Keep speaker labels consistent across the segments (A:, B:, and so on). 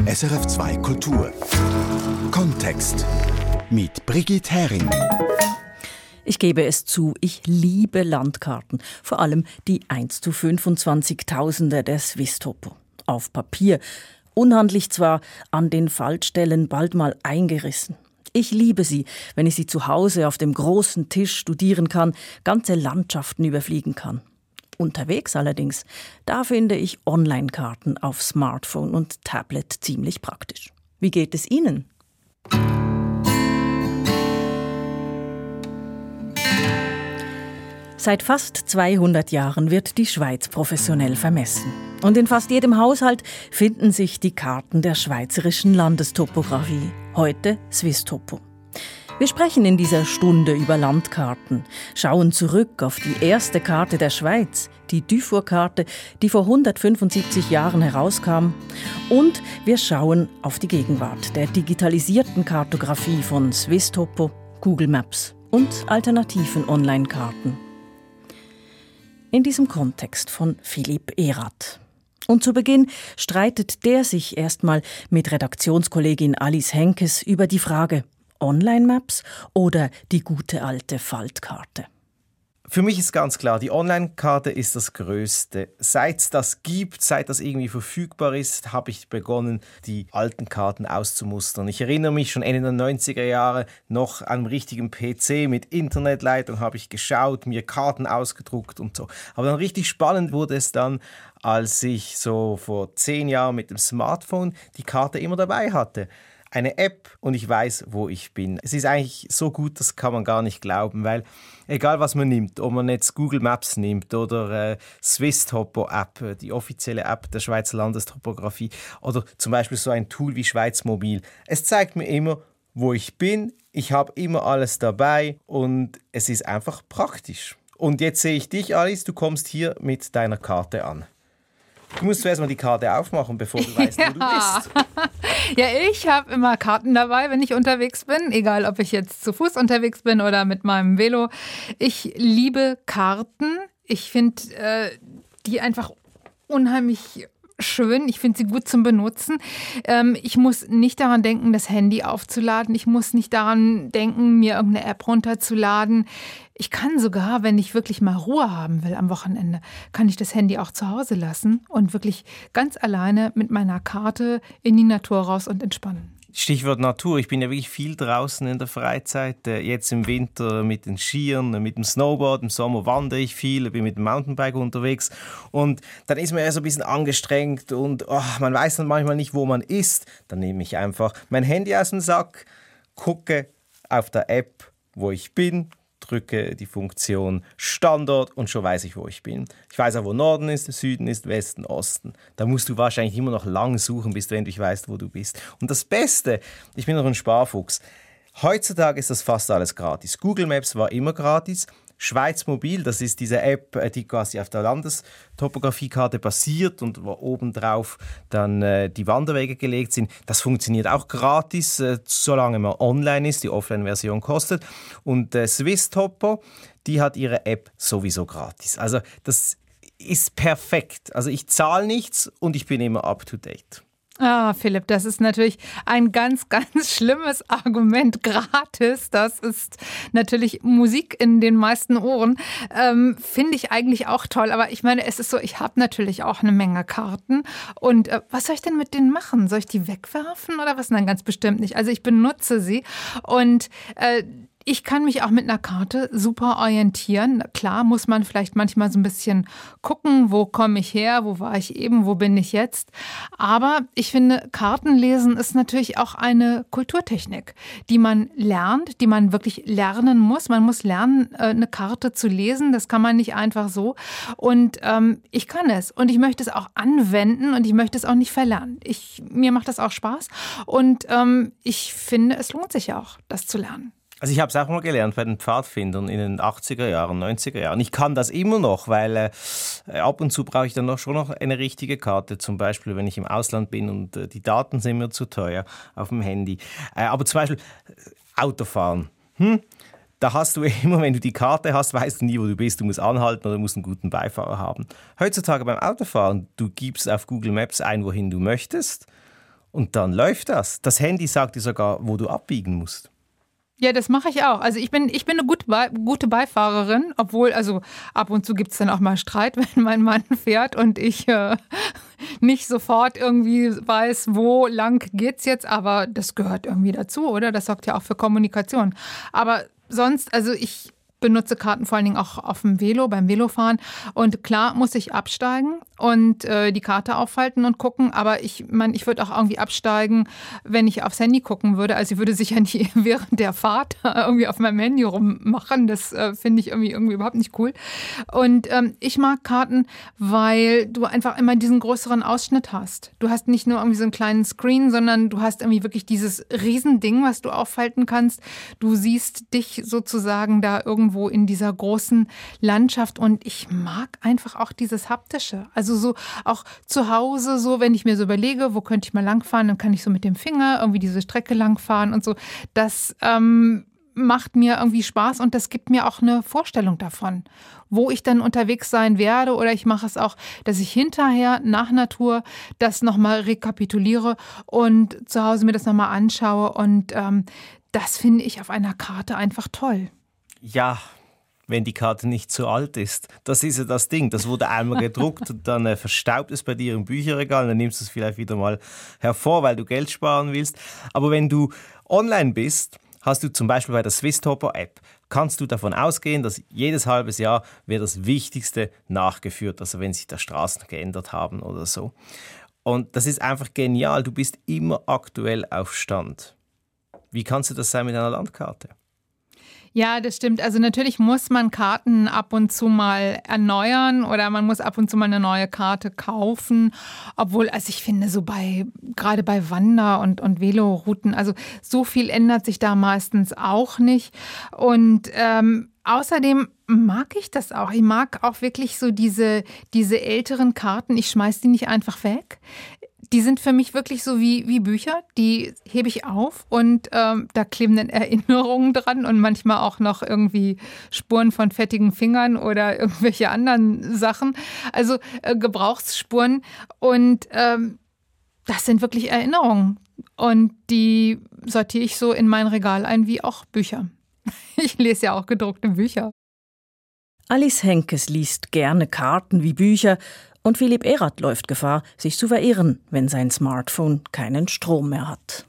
A: SRF 2 Kultur. Kontext mit Brigitte Hering.
B: Ich gebe es zu, ich liebe Landkarten, vor allem die 1:25.000 der Swisstopo. Auf Papier, unhandlich zwar, an den Faltstellen bald mal eingerissen. Ich liebe sie, wenn ich sie zu Hause auf dem großen Tisch studieren kann, ganze Landschaften überfliegen kann. Unterwegs allerdings, da finde ich Online-Karten auf Smartphone und Tablet ziemlich praktisch. Wie geht es Ihnen? Seit fast 200 Jahren wird die Schweiz professionell vermessen. Und in fast jedem Haushalt finden sich die Karten der schweizerischen Landestopographie, heute Swisstopo. Wir sprechen in dieser Stunde über Landkarten, schauen zurück auf die erste Karte der Schweiz, die Dufour-Karte, die vor 175 Jahren herauskam. Und wir schauen auf die Gegenwart der digitalisierten Kartografie von Swisstopo, Google Maps und alternativen Online-Karten. In diesem Kontext von Philipp Erath. Und zu Beginn streitet der sich erstmal mit Redaktionskollegin Alice Henkes über die Frage: Online-Maps oder die gute alte Faltkarte?
C: Für mich ist ganz klar, die Online-Karte ist das Größte. Seit es das gibt, seit das irgendwie verfügbar ist, habe ich begonnen, die alten Karten auszumustern. Ich erinnere mich schon Ende der 90er Jahre noch an einem richtigen PC mit Internetleitung habe ich geschaut, mir Karten ausgedruckt und so. Aber dann richtig spannend wurde es dann, als ich so vor 10 Jahren mit dem Smartphone die Karte immer dabei hatte. Eine App und ich weiß, wo ich bin. Es ist eigentlich so gut, das kann man gar nicht glauben, weil egal was man nimmt, ob man jetzt Google Maps nimmt oder Swisstopo-App, die offizielle App der Schweizer Landestopographie oder zum Beispiel so ein Tool wie Schweiz Mobil, es zeigt mir immer, wo ich bin, ich habe immer alles dabei und es ist einfach praktisch. Und jetzt sehe ich dich, Alice, du kommst hier mit deiner Karte an. Du musst zuerst mal die Karte aufmachen, bevor du weißt, wo du bist.
D: Ja, ich habe immer Karten dabei, wenn ich unterwegs bin. Egal, ob ich jetzt zu Fuß unterwegs bin oder mit meinem Velo. Ich liebe Karten. Ich finde die einfach unheimlich schön. Ich finde sie gut zum Benutzen. Ich muss nicht daran denken, das Handy aufzuladen. Ich muss nicht daran denken, mir irgendeine App runterzuladen. Ich kann sogar, wenn ich wirklich mal Ruhe haben will am Wochenende, kann ich das Handy auch zu Hause lassen und wirklich ganz alleine mit meiner Karte in die Natur raus und entspannen.
C: Stichwort Natur. Ich bin ja wirklich viel draußen in der Freizeit. Jetzt im Winter mit den Skiern, mit dem Snowboard. Im Sommer wandere ich viel, bin mit dem Mountainbike unterwegs. Und dann ist man ja so ein bisschen angestrengt und man weiß dann manchmal nicht, wo man ist. Dann nehme ich einfach mein Handy aus dem Sack, gucke auf der App, wo ich bin, drücke die Funktion Standort und schon weiß ich, wo ich bin. Ich weiß auch, wo Norden ist, Süden ist, Westen, Osten. Da musst du wahrscheinlich immer noch lang suchen, bis du endlich weißt, wo du bist. Und das Beste, ich bin noch ein Sparfuchs, heutzutage ist das fast alles gratis. Google Maps war immer gratis. Schweiz Mobil, das ist diese App, die quasi auf der Landestopografiekarte basiert und wo obendrauf dann die Wanderwege gelegt sind. Das funktioniert auch gratis, solange man online ist. Die Offline-Version kostet. Und Swisstopo, die hat ihre App sowieso gratis. Also das ist perfekt. Also ich zahle nichts und ich bin immer up to date.
D: Ah, Philipp, das ist natürlich ein ganz, ganz schlimmes Argument. Gratis, das ist natürlich Musik in den meisten Ohren. Finde ich eigentlich auch toll. Aber ich meine, es ist so, ich habe natürlich auch eine Menge Karten. Und was soll ich denn mit denen machen? Soll ich die wegwerfen oder was? Nein, ganz bestimmt nicht. Also ich benutze sie und ich kann mich auch mit einer Karte super orientieren. Klar muss man vielleicht manchmal so ein bisschen gucken, wo komme ich her, wo war ich eben, wo bin ich jetzt. Aber ich finde, Kartenlesen ist natürlich auch eine Kulturtechnik, die man lernt, die man wirklich lernen muss. Man muss lernen, eine Karte zu lesen. Das kann man nicht einfach so. Und ich kann es. Und ich möchte es auch anwenden und ich möchte es auch nicht verlernen. Mir macht das auch Spaß. Und ich finde, es lohnt sich auch, das zu lernen.
C: Also ich habe es auch mal gelernt bei den Pfadfindern in den 80er Jahren, 90er Jahren. Ich kann das immer noch, weil ab und zu brauche ich dann schon noch eine richtige Karte. Zum Beispiel, wenn ich im Ausland bin und die Daten sind mir zu teuer auf dem Handy. Aber zum Beispiel Autofahren. Da hast du immer, wenn du die Karte hast, weißt du nie, wo du bist. Du musst anhalten oder musst einen guten Beifahrer haben. Heutzutage beim Autofahren, du gibst auf Google Maps ein, wohin du möchtest. Und dann läuft das. Das Handy sagt dir sogar, wo du abbiegen musst.
D: Ja, das mache ich auch. Also ich bin eine gute Beifahrerin, obwohl, also ab und zu gibt es dann auch mal Streit, wenn mein Mann fährt und ich nicht sofort irgendwie weiß, wo lang geht's jetzt, aber das gehört irgendwie dazu, oder? Das sorgt ja auch für Kommunikation. Aber sonst, also ich benutze Karten vor allen Dingen auch auf dem Velo, beim Velofahren. Und klar muss ich absteigen und die Karte aufhalten und gucken. Aber ich würde auch irgendwie absteigen, wenn ich aufs Handy gucken würde. Also ich würde sicher nicht während der Fahrt irgendwie auf meinem Handy rummachen. Das finde ich irgendwie überhaupt nicht cool. Und ich mag Karten, weil du einfach immer diesen größeren Ausschnitt hast. Du hast nicht nur irgendwie so einen kleinen Screen, sondern du hast irgendwie wirklich dieses Riesending, was du aufhalten kannst. Du siehst dich sozusagen da irgendwo in dieser großen Landschaft und ich mag einfach auch dieses Haptische. Also so auch zu Hause, so wenn ich mir so überlege, wo könnte ich mal langfahren, dann kann ich so mit dem Finger irgendwie diese Strecke langfahren und so. Das macht mir irgendwie Spaß und das gibt mir auch eine Vorstellung davon, wo ich dann unterwegs sein werde, oder ich mache es auch, dass ich hinterher nach Natur das nochmal rekapituliere und zu Hause mir das nochmal anschaue und das finde ich auf einer Karte einfach toll.
C: Ja, wenn die Karte nicht zu alt ist. Das ist ja das Ding. Das wurde einmal gedruckt und dann verstaubt es bei dir im Bücherregal. Dann nimmst du es vielleicht wieder mal hervor, weil du Geld sparen willst. Aber wenn du online bist, hast du zum Beispiel bei der Swisstopo-App, kannst du davon ausgehen, dass jedes halbes Jahr wird das Wichtigste nachgeführt. Also wenn sich da Straßen geändert haben oder so. Und das ist einfach genial. Du bist immer aktuell auf Stand. Wie kannst du das sein mit einer Landkarte?
D: Ja, das stimmt. Also natürlich muss man Karten ab und zu mal erneuern oder man muss ab und zu mal eine neue Karte kaufen. Obwohl, also ich finde, so gerade bei Wander- und Velorouten, also so viel ändert sich da meistens auch nicht. Und außerdem mag ich das auch. Ich mag auch wirklich so diese älteren Karten. Ich schmeiß die nicht einfach weg. Die sind für mich wirklich so wie Bücher, die hebe ich auf und da kleben dann Erinnerungen dran und manchmal auch noch irgendwie Spuren von fettigen Fingern oder irgendwelche anderen Sachen, also Gebrauchsspuren und das sind wirklich Erinnerungen und die sortiere ich so in mein Regal ein wie auch Bücher. Ich lese ja auch gedruckte Bücher.
B: Alice Henkes liest gerne Karten wie Bücher. Und Philipp Erath läuft Gefahr, sich zu verirren, wenn sein Smartphone keinen Strom mehr hat.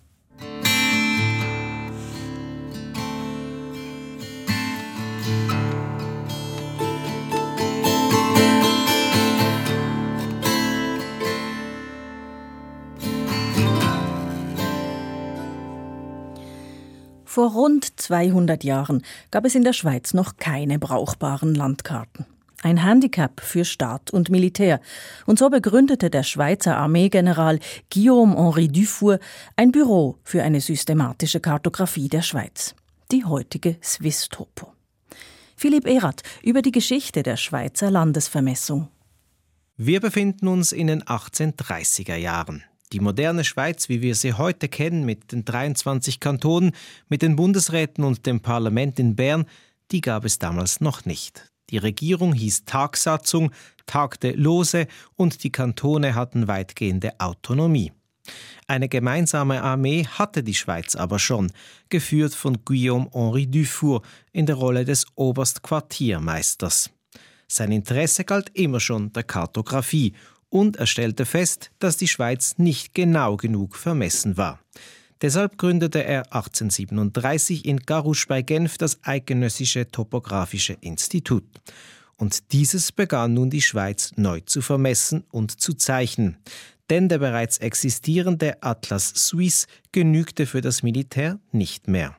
B: Vor rund 200 Jahren gab es in der Schweiz noch keine brauchbaren Landkarten. Ein Handicap für Staat und Militär. Und so begründete der Schweizer Armeegeneral Guillaume-Henri Dufour ein Büro für eine systematische Kartographie der Schweiz. Die heutige Swisstopo. Philipp Erath über die Geschichte der Schweizer Landesvermessung.
C: Wir befinden uns in den 1830er Jahren. Die moderne Schweiz, wie wir sie heute kennen, mit den 23 Kantonen, mit den Bundesräten und dem Parlament in Bern, die gab es damals noch nicht. Die Regierung hieß Tagsatzung, tagte lose und die Kantone hatten weitgehende Autonomie. Eine gemeinsame Armee hatte die Schweiz aber schon, geführt von Guillaume-Henri Dufour in der Rolle des Oberstquartiermeisters. Sein Interesse galt immer schon der Kartographie und er stellte fest, dass die Schweiz nicht genau genug vermessen war. Deshalb gründete er 1837 in Garrusch bei Genf das Eidgenössische Topographische Institut. Und dieses begann nun die Schweiz neu zu vermessen und zu zeichnen. Denn der bereits existierende Atlas Suisse genügte für das Militär nicht mehr.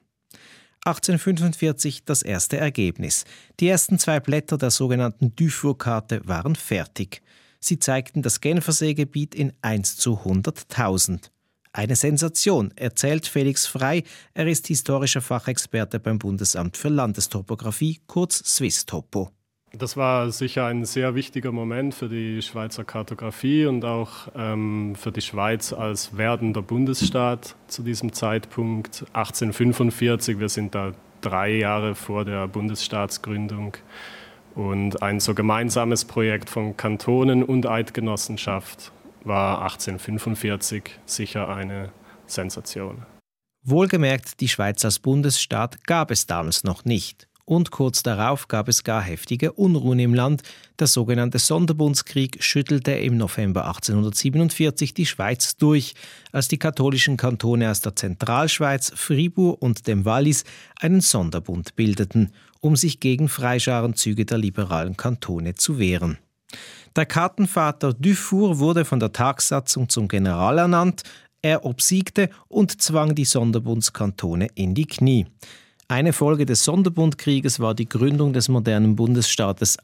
C: 1845 das erste Ergebnis. Die ersten 2 Blätter der sogenannten Dufour-Karte waren fertig. Sie zeigten das Genferseegebiet in 1:100.000. Eine Sensation, erzählt Felix Frey. Er ist historischer Fachexperte beim Bundesamt für Landestopographie, kurz Swisstopo.
E: Das war sicher ein sehr wichtiger Moment für die Schweizer Kartografie und auch für die Schweiz als werdender Bundesstaat zu diesem Zeitpunkt. 1845, wir sind da 3 Jahre vor der Bundesstaatsgründung. Und ein so gemeinsames Projekt von Kantonen und Eidgenossenschaft war 1845 sicher eine Sensation.
C: Wohlgemerkt, die Schweiz als Bundesstaat gab es damals noch nicht. Und kurz darauf gab es gar heftige Unruhen im Land. Der sogenannte Sonderbundskrieg schüttelte im November 1847 die Schweiz durch, als die katholischen Kantone aus der Zentralschweiz, Fribourg und dem Wallis einen Sonderbund bildeten, um sich gegen Freischarenzüge der liberalen Kantone zu wehren. Der Kartenvater Dufour wurde von der Tagsatzung zum General ernannt. Er obsiegte und zwang die Sonderbundskantone in die Knie. Eine Folge des Sonderbundkrieges war die Gründung des modernen Bundesstaates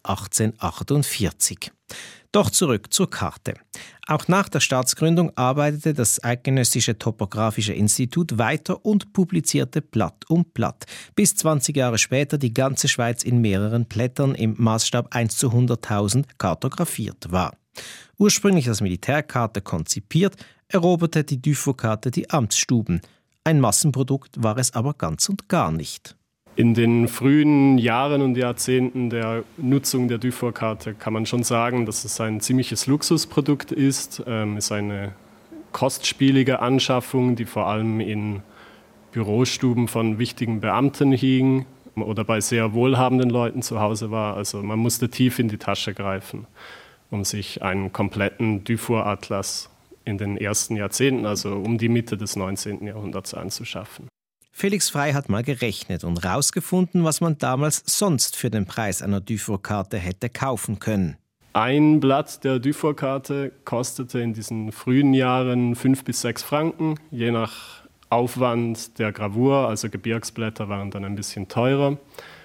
C: 1848. Doch zurück zur Karte. Auch nach der Staatsgründung arbeitete das Eidgenössische Topographische Institut weiter und publizierte Blatt um Blatt, bis 20 Jahre später die ganze Schweiz in mehreren Blättern im Maßstab 1:100.000 kartografiert war. Ursprünglich als Militärkarte konzipiert, eroberte die Dufour-Karte die Amtsstuben. Ein Massenprodukt war es aber ganz und gar nicht.
E: In den frühen Jahren und Jahrzehnten der Nutzung der Dufour-Karte kann man schon sagen, dass es ein ziemliches Luxusprodukt ist. Es ist eine kostspielige Anschaffung, die vor allem in Bürostuben von wichtigen Beamten hing oder bei sehr wohlhabenden Leuten zu Hause war. Also man musste tief in die Tasche greifen, um sich einen kompletten Dufour-Atlas in den ersten Jahrzehnten, also um die Mitte des 19. Jahrhunderts anzuschaffen.
C: Felix Frey hat mal gerechnet und rausgefunden, was man damals sonst für den Preis einer Dufour-Karte hätte kaufen können.
E: Ein Blatt der Dufour-Karte kostete in diesen frühen Jahren 5 bis 6 Franken, je nach Aufwand der Gravur, also Gebirgsblätter waren dann ein bisschen teurer.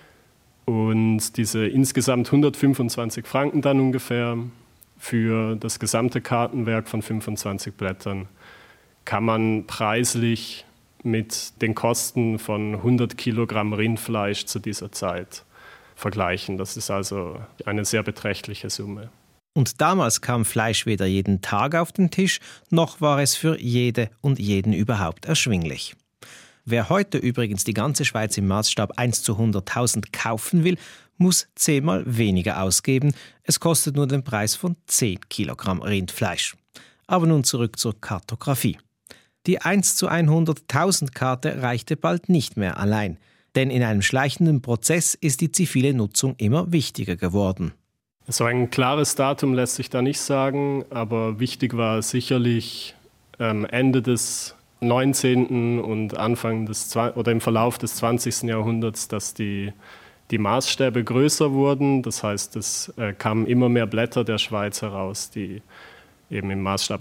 E: Und diese insgesamt 125 Franken dann ungefähr für das gesamte Kartenwerk von 25 Blättern kann man preislich mit den Kosten von 100 Kilogramm Rindfleisch zu dieser Zeit vergleichen. Das ist also eine sehr beträchtliche Summe.
C: Und damals kam Fleisch weder jeden Tag auf den Tisch, noch war es für jede und jeden überhaupt erschwinglich. Wer heute übrigens die ganze Schweiz im Maßstab 1:100.000 kaufen will, muss 10-mal weniger ausgeben. Es kostet nur den Preis von 10 Kilogramm Rindfleisch. Aber nun zurück zur Kartografie. Die 1:100.000 Karte reichte bald nicht mehr allein, denn in einem schleichenden Prozess ist die zivile Nutzung immer wichtiger geworden.
E: So ein klares Datum lässt sich da nicht sagen, aber wichtig war sicherlich Ende des 19. und Anfang des oder im Verlauf des 20. Jahrhunderts, dass die Maßstäbe größer wurden. Das heißt, es kamen immer mehr Blätter der Schweiz heraus, die eben im Maßstab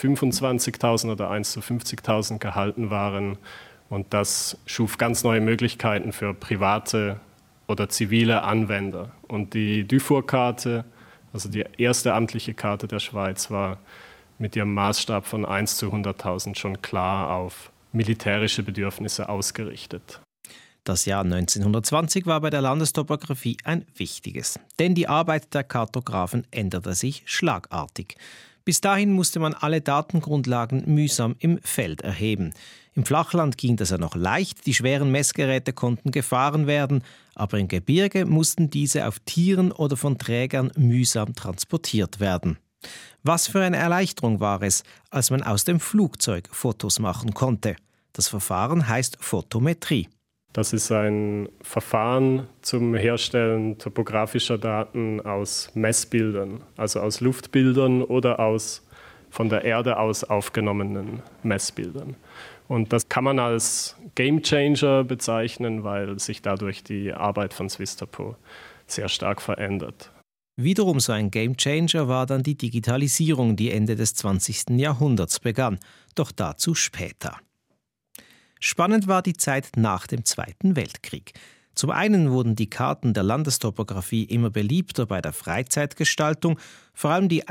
E: 1:25.000 oder 1:50.000 gehalten waren. Und das schuf ganz neue Möglichkeiten für private oder zivile Anwender. Und die Dufour-Karte, also die erste amtliche Karte der Schweiz, war mit ihrem Maßstab von 1:100.000 schon klar auf militärische Bedürfnisse ausgerichtet.
C: Das Jahr 1920 war bei der Landestopographie ein wichtiges, denn die Arbeit der Kartografen änderte sich schlagartig. Bis dahin musste man alle Datengrundlagen mühsam im Feld erheben. Im Flachland ging das ja noch leicht, die schweren Messgeräte konnten gefahren werden, aber im Gebirge mussten diese auf Tieren oder von Trägern mühsam transportiert werden. Was für eine Erleichterung war es, als man aus dem Flugzeug Fotos machen konnte. Das Verfahren heißt Fotometrie.
E: Das ist ein Verfahren zum Herstellen topografischer Daten aus Messbildern, also aus Luftbildern oder aus von der Erde aus aufgenommenen Messbildern. Und das kann man als Gamechanger bezeichnen, weil sich dadurch die Arbeit von Swiss-Topo sehr stark verändert.
C: Wiederum so ein Gamechanger war dann die Digitalisierung, die Ende des 20. Jahrhunderts begann, doch dazu später. Spannend war die Zeit nach dem Zweiten Weltkrieg. Zum einen wurden die Karten der Landestopographie immer beliebter bei der Freizeitgestaltung, vor allem die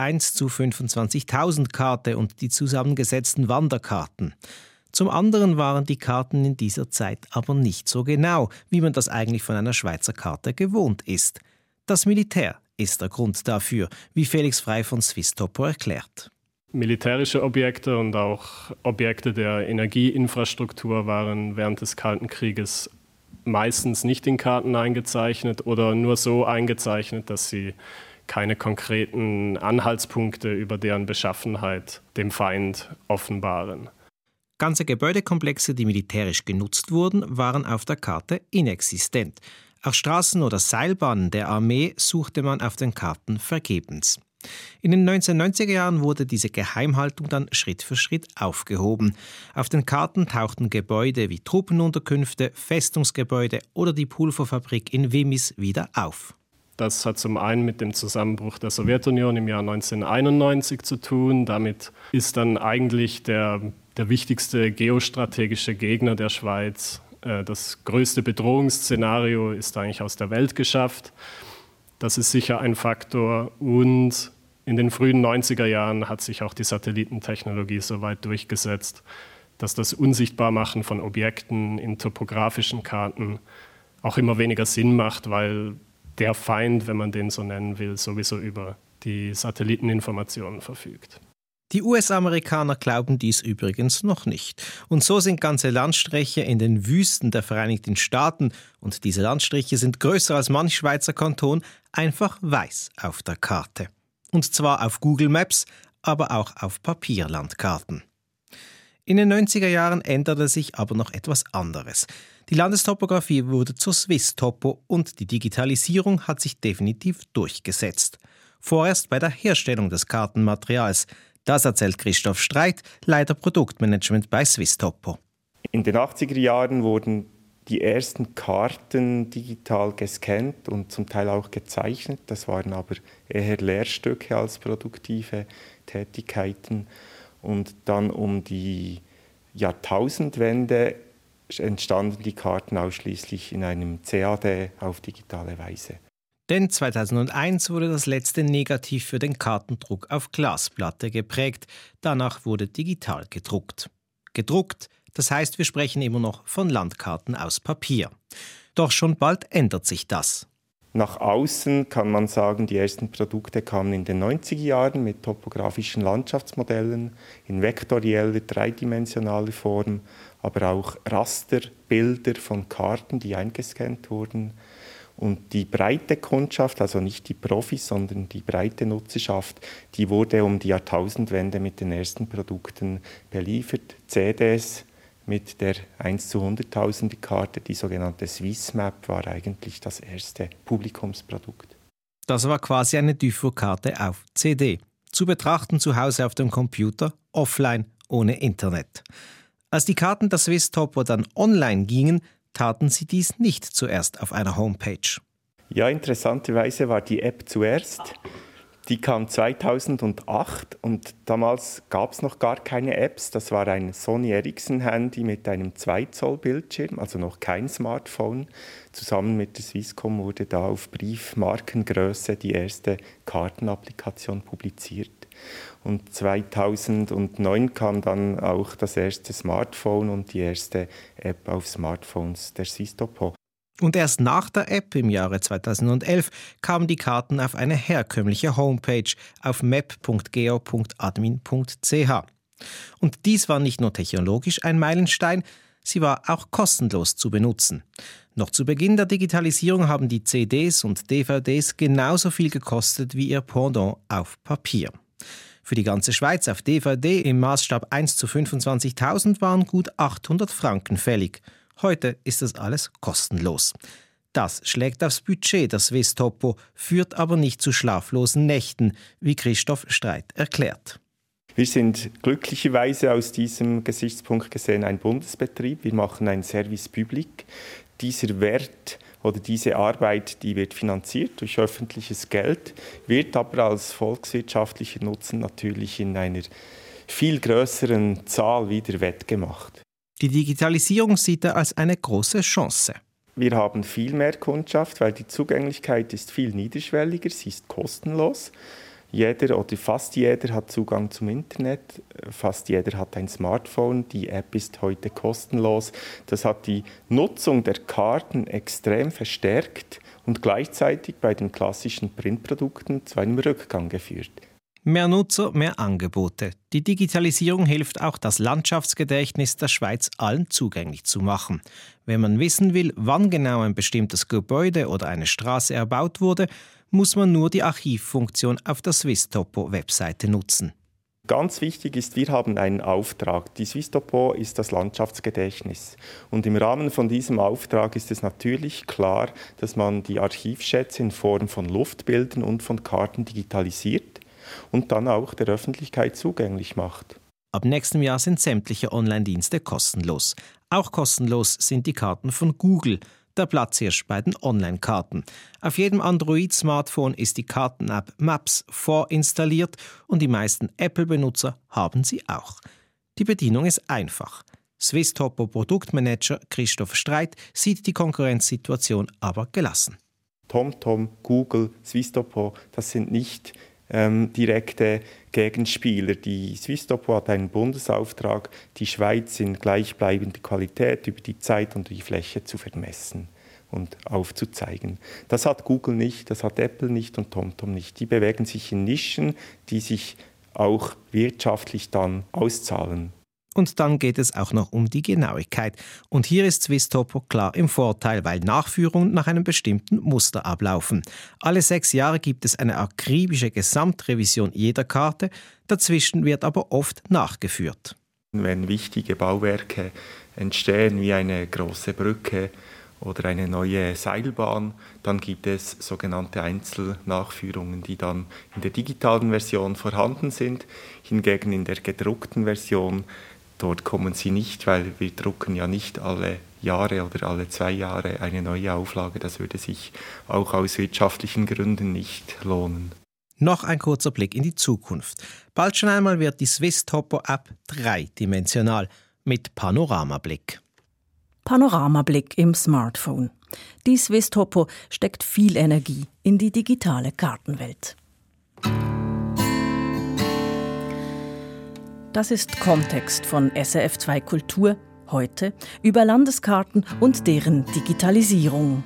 C: 1:25.000 Karte und die zusammengesetzten Wanderkarten. Zum anderen waren die Karten in dieser Zeit aber nicht so genau, wie man das eigentlich von einer Schweizer Karte gewohnt ist. Das Militär ist der Grund dafür, wie Felix Frey von Swiss-Topo erklärt.
E: Militärische Objekte und auch Objekte der Energieinfrastruktur waren während des Kalten Krieges meistens nicht in Karten eingezeichnet oder nur so eingezeichnet, dass sie keine konkreten Anhaltspunkte über deren Beschaffenheit dem Feind offenbaren.
C: Ganze Gebäudekomplexe, die militärisch genutzt wurden, waren auf der Karte inexistent. Auch Straßen oder Seilbahnen der Armee suchte man auf den Karten vergebens. In den 1990er Jahren wurde diese Geheimhaltung dann Schritt für Schritt aufgehoben. Auf den Karten tauchten Gebäude wie Truppenunterkünfte, Festungsgebäude oder die Pulverfabrik in Wimmis wieder auf.
E: Das hat zum einen mit dem Zusammenbruch der Sowjetunion im Jahr 1991 zu tun. Damit ist dann eigentlich der wichtigste geostrategische Gegner der Schweiz, das größte Bedrohungsszenario, ist eigentlich aus der Welt geschafft. Das ist sicher ein Faktor. Und in den frühen 90er Jahren hat sich auch die Satellitentechnologie so weit durchgesetzt, dass das Unsichtbarmachen von Objekten in topografischen Karten auch immer weniger Sinn macht, weil der Feind, wenn man den so nennen will, sowieso über die Satelliteninformationen verfügt.
C: Die US-Amerikaner glauben dies übrigens noch nicht. Und so sind ganze Landstriche in den Wüsten der Vereinigten Staaten, und diese Landstriche sind größer als manch Schweizer Kanton, einfach weiß auf der Karte. Und zwar auf Google Maps, aber auch auf Papierlandkarten. In den 90er Jahren änderte sich aber noch etwas anderes. Die Landestopographie wurde zur Swiss-Topo und die Digitalisierung hat sich definitiv durchgesetzt. Vorerst bei der Herstellung des Kartenmaterials. Das erzählt Christoph Streit, Leiter Produktmanagement bei Swiss-Topo.
F: In den 80er Jahren wurden die ersten Karten digital gescannt und zum Teil auch gezeichnet. Das waren aber eher Lehrstücke als produktive Tätigkeiten. Und dann um die Jahrtausendwende entstanden die Karten ausschließlich in einem CAD auf digitale Weise.
C: Denn 2001 wurde das letzte Negativ für den Kartendruck auf Glasplatte geprägt. Danach wurde digital gedruckt. Gedruckt, das heißt, wir sprechen immer noch von Landkarten aus Papier. Doch schon bald ändert sich das.
F: Nach außen kann man sagen, die ersten Produkte kamen in den 90er Jahren mit topografischen Landschaftsmodellen in vektorieller, dreidimensionaler Form, aber auch Rasterbilder von Karten, die eingescannt wurden. Und die breite Kundschaft, also nicht die Profis, sondern die breite Nutzerschaft, die wurde um die Jahrtausendwende mit den ersten Produkten beliefert. CDs mit der 1:100.000 Karte, die sogenannte Swissmap, war eigentlich das erste Publikumsprodukt.
C: Das war quasi eine Dufour-Karte auf CD. Zu betrachten zu Hause auf dem Computer, offline, ohne Internet. Als die Karten der Swiss-Topo dann online gingen, taten sie dies nicht zuerst auf einer Homepage.
F: Ja, interessanterweise war die App zuerst. Die kam 2008 und damals gab es noch gar keine Apps. Das war ein Sony Ericsson-Handy mit einem 2-Zoll-Bildschirm, also noch kein Smartphone. Zusammen mit der Swisscom wurde da auf Briefmarkengröße die erste Kartenapplikation publiziert. Und 2009 kam dann auch das erste Smartphone und die erste App auf Smartphones der Swiss-Topo.
C: Und erst nach der App im Jahre 2011 kamen die Karten auf eine herkömmliche Homepage auf map.geo.admin.ch. Und dies war nicht nur technologisch ein Meilenstein, sie war auch kostenlos zu benutzen. Noch zu Beginn der Digitalisierung haben die CDs und DVDs genauso viel gekostet wie ihr Pendant auf Papier. Für die ganze Schweiz auf DVD im Maßstab 1:25.000 waren gut 800 Franken fällig. Heute ist das alles kostenlos. Das schlägt aufs Budget der Swiss-Topo, führt aber nicht zu schlaflosen Nächten, wie Christoph Streit erklärt.
F: Wir sind glücklicherweise aus diesem Gesichtspunkt gesehen ein Bundesbetrieb. Wir machen ein Service Public. Dieser Wert oder diese Arbeit, die wird finanziert durch öffentliches Geld, wird aber als volkswirtschaftlicher Nutzen natürlich in einer viel größeren Zahl wieder wettgemacht.
C: Die Digitalisierung sieht er als eine große Chance.
F: Wir haben viel mehr Kundschaft, weil die Zugänglichkeit ist viel niederschwelliger, sie ist kostenlos. Jeder oder fast jeder hat Zugang zum Internet, fast jeder hat ein Smartphone, die App ist heute kostenlos. Das hat die Nutzung der Karten extrem verstärkt und gleichzeitig bei den klassischen Printprodukten zu einem Rückgang geführt.
C: Mehr Nutzer, mehr Angebote. Die Digitalisierung hilft auch, das Landschaftsgedächtnis der Schweiz allen zugänglich zu machen. Wenn man wissen will, wann genau ein bestimmtes Gebäude oder eine Straße erbaut wurde, muss man nur die Archivfunktion auf der Swisstopo-Webseite nutzen.
F: Ganz wichtig ist, wir haben einen Auftrag. Die Swisstopo ist das Landschaftsgedächtnis. Und im Rahmen von diesem Auftrag ist es natürlich klar, dass man die Archivschätze in Form von Luftbildern und von Karten digitalisiert und dann auch der Öffentlichkeit zugänglich macht.
C: Ab nächstem Jahr sind sämtliche Online-Dienste kostenlos. Auch kostenlos sind die Karten von Google, der Platzhirsch bei den Online-Karten. Auf jedem Android-Smartphone ist die Karten-App Maps vorinstalliert und die meisten Apple-Benutzer haben sie auch. Die Bedienung ist einfach. Swisstopo-Produktmanager Christoph Streit sieht die Konkurrenzsituation aber gelassen.
F: TomTom, Google, Swisstopo, das sind nicht direkte Gegenspieler. Die Swisstopo hat einen Bundesauftrag, die Schweiz in gleichbleibender Qualität über die Zeit und die Fläche zu vermessen und aufzuzeigen. Das hat Google nicht, das hat Apple nicht und TomTom nicht. Die bewegen sich in Nischen, die sich auch wirtschaftlich dann auszahlen.
C: Und dann geht es auch noch um die Genauigkeit. Und hier ist Swisstopo klar im Vorteil, weil Nachführungen nach einem bestimmten Muster ablaufen. Alle 6 Jahre gibt es eine akribische Gesamtrevision jeder Karte, dazwischen wird aber oft nachgeführt.
F: Wenn wichtige Bauwerke entstehen, wie eine große Brücke oder eine neue Seilbahn, dann gibt es sogenannte Einzelnachführungen, die dann in der digitalen Version vorhanden sind. Hingegen in der gedruckten Version, dort kommen sie nicht, weil wir drucken ja nicht alle Jahre oder alle 2 Jahre eine neue Auflage. Das würde sich auch aus wirtschaftlichen Gründen nicht lohnen.
C: Noch ein kurzer Blick in die Zukunft. Bald schon einmal wird die Swisstopo-App dreidimensional mit Panoramablick.
B: Panoramablick im Smartphone. Die Swisstopo steckt viel Energie in die digitale Kartenwelt. Das ist Kontext von SRF 2 Kultur, heute über Landeskarten und deren Digitalisierung.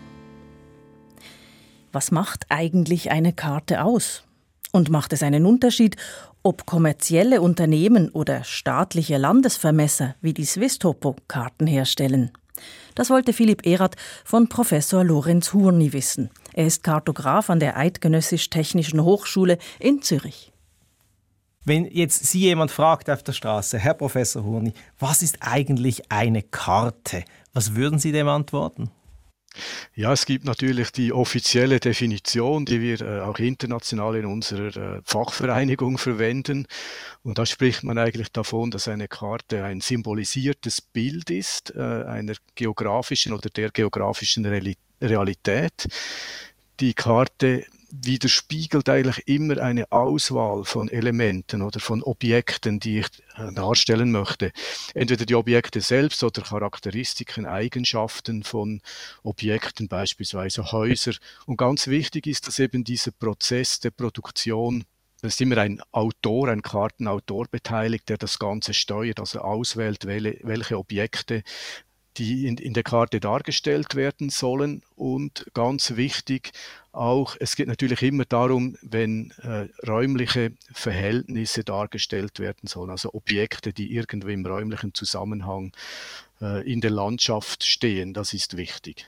B: Was macht eigentlich eine Karte aus? Und macht es einen Unterschied, ob kommerzielle Unternehmen oder staatliche Landesvermesser wie die Swisstopo Karten herstellen? Das wollte Philipp Erath von Professor Lorenz Hurni wissen. Er ist Kartograf an der Eidgenössisch-Technischen Hochschule in Zürich.
C: Wenn jetzt Sie jemand fragt auf der Straße, Herr Professor Hurni, was ist eigentlich eine Karte? Was würden Sie dem antworten?
G: Ja, es gibt natürlich die offizielle Definition, die wir auch international in unserer Fachvereinigung verwenden. Und da spricht man eigentlich davon, dass eine Karte ein symbolisiertes Bild ist, einer geografischen oder der geografischen Realität. Die Karte widerspiegelt eigentlich immer eine Auswahl von Elementen oder von Objekten, die ich darstellen möchte. Entweder die Objekte selbst oder Charakteristiken, Eigenschaften von Objekten, beispielsweise Häuser. Und ganz wichtig ist, dass eben dieser Prozess der Produktion, da ist immer ein Autor, ein Kartenautor beteiligt, der das Ganze steuert, also auswählt, welche Objekte die in der Karte dargestellt werden sollen. Und ganz wichtig auch, es geht natürlich immer darum, wenn räumliche Verhältnisse dargestellt werden sollen, also Objekte, die irgendwie im räumlichen Zusammenhang in der Landschaft stehen, das ist wichtig.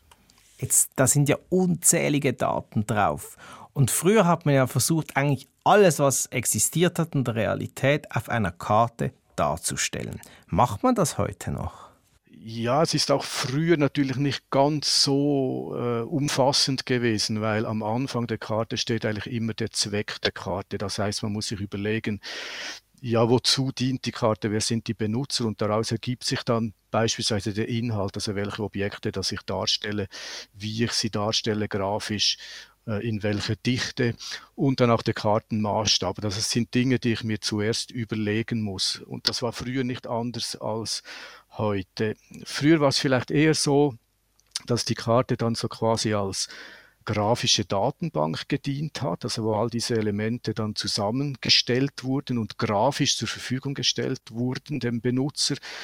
C: Da sind ja unzählige Daten drauf. Und früher hat man ja versucht, eigentlich alles, was existiert hat in der Realität, auf einer Karte darzustellen. Macht man das heute noch?
G: Ja, es ist auch früher natürlich nicht ganz so umfassend gewesen, weil am Anfang der Karte steht eigentlich immer der Zweck der Karte. Das heißt, man muss sich überlegen, ja, wozu dient die Karte, wer sind die Benutzer, und daraus ergibt sich dann beispielsweise der Inhalt, also welche Objekte, das ich darstelle, wie ich sie darstelle grafisch, in welcher Dichte und dann auch der Kartenmaßstab. Das sind Dinge, die ich mir zuerst überlegen muss. Und das war früher nicht anders als heute. Früher war es vielleicht eher so, dass die Karte dann so quasi als grafische Datenbank gedient hat, also wo all diese Elemente dann zusammengestellt wurden und grafisch zur Verfügung gestellt wurden dem Benutzer.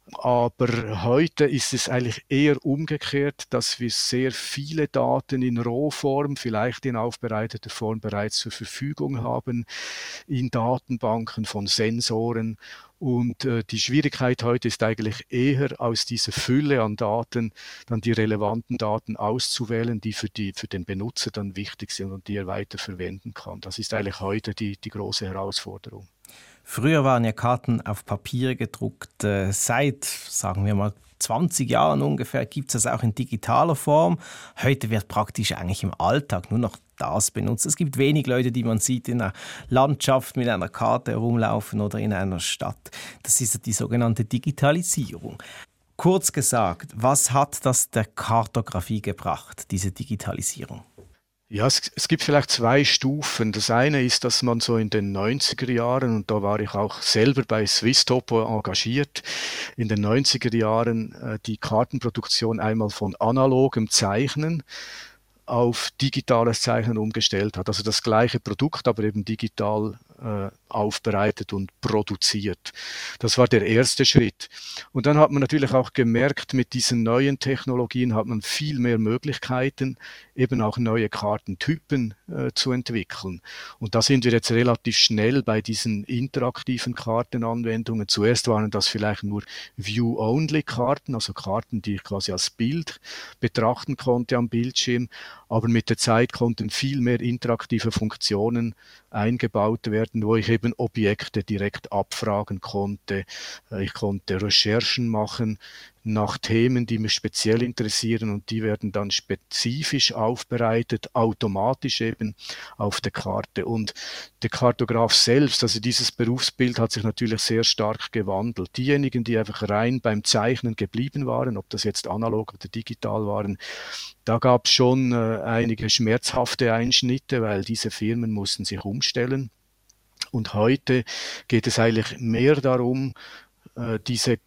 G: Aber heute ist es eigentlich eher umgekehrt, dass wir sehr viele Daten in Rohform, vielleicht in aufbereiteter Form bereits zur Verfügung haben, in Datenbanken von Sensoren. Und die Schwierigkeit heute ist eigentlich eher aus dieser Fülle an Daten dann die relevanten Daten auszuwählen, die für den Benutzer dann wichtig sind und die er weiter verwenden kann. Das ist eigentlich heute die große Herausforderung.
C: Früher waren ja Karten auf Papier gedruckt. Seit, sagen wir mal, 20 Jahren ungefähr gibt es das auch in digitaler Form. Heute wird praktisch eigentlich im Alltag nur noch das benutzt. Es gibt wenig Leute, die man sieht in einer Landschaft mit einer Karte herumlaufen oder in einer Stadt. Das ist die sogenannte Digitalisierung. Kurz gesagt, was hat das der Kartografie gebracht, diese Digitalisierung?
G: Ja, es gibt vielleicht 2 Stufen. Das eine ist, dass man so in den 90er Jahren, und da war ich auch selber bei Swisstopo engagiert, in den 90er Jahren die Kartenproduktion einmal von analogem Zeichnen auf digitales Zeichnen umgestellt hat. Also das gleiche Produkt, aber eben digital aufbereitet und produziert. Das war der erste Schritt. Und dann hat man natürlich auch gemerkt, mit diesen neuen Technologien hat man viel mehr Möglichkeiten, eben auch neue Kartentypen zu entwickeln. Und da sind wir jetzt relativ schnell bei diesen interaktiven Kartenanwendungen. Zuerst waren das vielleicht nur View-Only-Karten, also Karten, die ich quasi als Bild betrachten konnte am Bildschirm. Aber mit der Zeit konnten viel mehr interaktive Funktionen eingebaut werden, wo ich eben Objekte direkt abfragen konnte. Ich konnte Recherchen machen nach Themen, die mich speziell interessieren, und die werden dann spezifisch aufbereitet, automatisch eben auf der Karte. Und der Kartograf selbst, also dieses Berufsbild hat sich natürlich sehr stark gewandelt. Diejenigen, die einfach rein beim Zeichnen geblieben waren, ob das jetzt analog oder digital waren, da gab es schon einige schmerzhafte Einschnitte, weil diese Firmen mussten sich umstellen. Und heute geht es eigentlich mehr darum, diese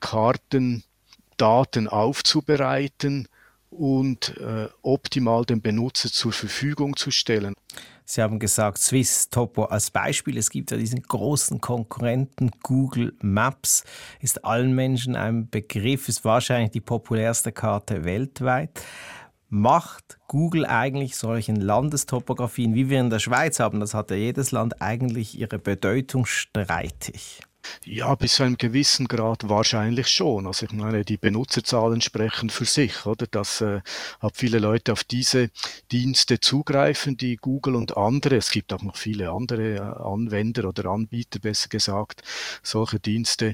G: Kartendaten aufzubereiten und optimal dem Benutzer zur Verfügung zu stellen.
C: Sie haben gesagt, Swisstopo als Beispiel. Es gibt ja diesen großen Konkurrenten Google Maps. Ist allen Menschen ein Begriff, ist wahrscheinlich die populärste Karte weltweit. Macht Google eigentlich solchen Landestopografien, wie wir in der Schweiz haben, das hat ja jedes Land, eigentlich ihre Bedeutung streitig?
G: Ja, bis zu einem gewissen Grad wahrscheinlich schon. Also ich meine, die Benutzerzahlen sprechen für sich, oder? Dass viele Leute auf diese Dienste zugreifen, die Google und andere, es gibt auch noch viele andere Anwender oder Anbieter, besser gesagt, solche Dienste.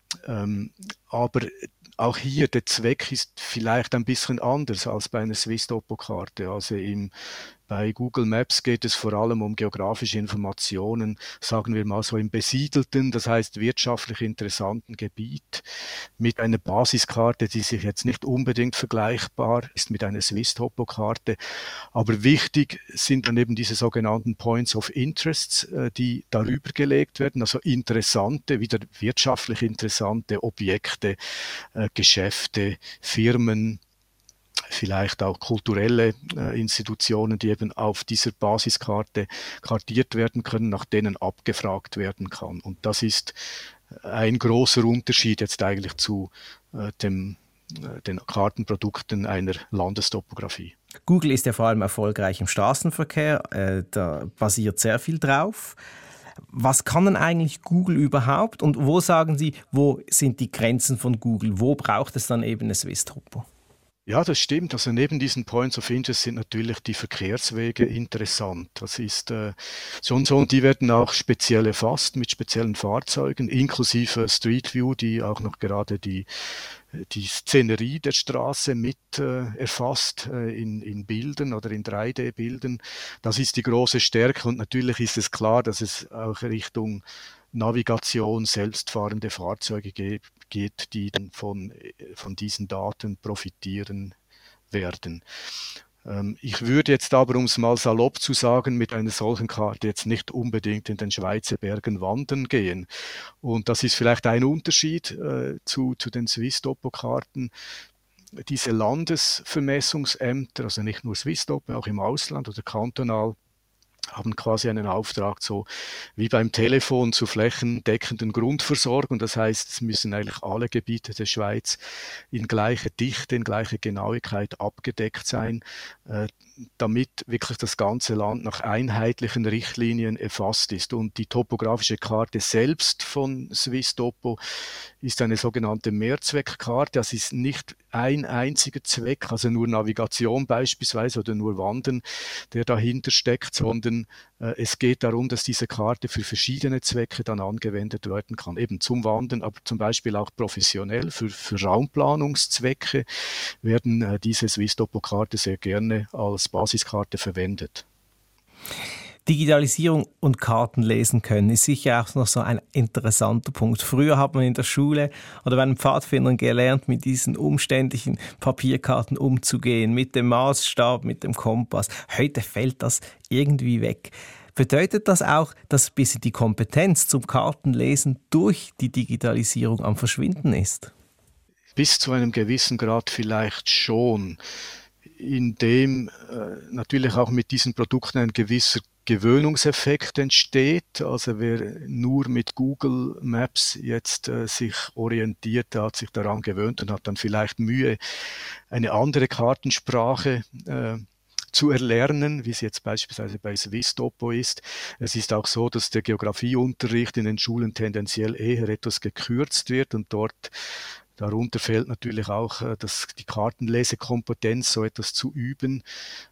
G: Aber auch hier, der Zweck ist vielleicht ein bisschen anders als bei einer Swisstopo-Karte. Also bei Google Maps geht es vor allem um geografische Informationen, sagen wir mal so im besiedelten, das heißt wirtschaftlich interessanten Gebiet, mit einer Basiskarte, die sich jetzt nicht unbedingt vergleichbar ist mit einer Swisstopo-Karte. Aber wichtig sind dann eben diese sogenannten Points of Interest, die darüber gelegt werden, also interessante, wieder wirtschaftlich interessante Objekte, Geschäfte, Firmen, vielleicht auch kulturelle Institutionen, die eben auf dieser Basiskarte kartiert werden können, nach denen abgefragt werden kann. Und das ist ein großer Unterschied jetzt eigentlich zu den Kartenprodukten einer Landestopographie.
C: Google ist ja vor allem erfolgreich im Straßenverkehr, da basiert sehr viel drauf. Was kann denn eigentlich Google überhaupt und wo sagen Sie, wo sind die Grenzen von Google? Wo braucht es dann eben eine Swisstopo?
G: Ja, das stimmt. Also neben diesen Points of Interest sind natürlich die Verkehrswege interessant. Das ist schon so, und die werden auch speziell erfasst mit speziellen Fahrzeugen, inklusive Street View, die auch noch gerade die Szenerie der Straße mit erfasst in Bildern oder in 3D-Bildern. Das ist die große Stärke, und natürlich ist es klar, dass es auch Richtung Navigation, selbstfahrende Fahrzeuge geht, die dann von diesen Daten profitieren werden. Ich würde jetzt aber, um es mal salopp zu sagen, mit einer solchen Karte jetzt nicht unbedingt in den Schweizer Bergen wandern gehen. Und das ist vielleicht ein Unterschied zu den Swisstopo-Karten. Diese Landesvermessungsämter, also nicht nur Swisstopo, auch im Ausland oder kantonal, haben quasi einen Auftrag, so wie beim Telefon zur flächendeckenden Grundversorgung. Das heißt, es müssen eigentlich alle Gebiete der Schweiz in gleicher Dichte, in gleicher Genauigkeit abgedeckt sein, damit wirklich das ganze Land nach einheitlichen Richtlinien erfasst ist. Und die topografische Karte selbst von Swisstopo ist eine sogenannte Mehrzweckkarte. Das ist nicht ein einziger Zweck, also nur Navigation beispielsweise oder nur Wandern, der dahinter steckt, sondern es geht darum, dass diese Karte für verschiedene Zwecke dann angewendet werden kann. Eben zum Wandern, aber zum Beispiel auch professionell für Raumplanungszwecke werden diese Swisstopo-Karte sehr gerne als Basiskarte verwendet.
C: Digitalisierung und Karten lesen können ist sicher auch noch so ein interessanter Punkt. Früher hat man in der Schule oder bei den Pfadfindern gelernt, mit diesen umständlichen Papierkarten umzugehen, mit dem Maßstab, mit dem Kompass. Heute fällt das irgendwie weg. Bedeutet das auch, dass ein bisschen die Kompetenz zum Kartenlesen durch die Digitalisierung am Verschwinden ist?
G: Bis zu einem gewissen Grad vielleicht schon, indem natürlich auch mit diesen Produkten ein gewisser Gewöhnungseffekt entsteht. Also wer nur mit Google Maps jetzt sich orientiert, der hat sich daran gewöhnt und hat dann vielleicht Mühe, eine andere Kartensprache zu erlernen, wie es jetzt beispielsweise bei Swisstopo ist. Es ist auch so, dass der Geografieunterricht in den Schulen tendenziell eher etwas gekürzt wird und darunter fällt natürlich auch die Kartenlesekompetenz, so etwas zu üben.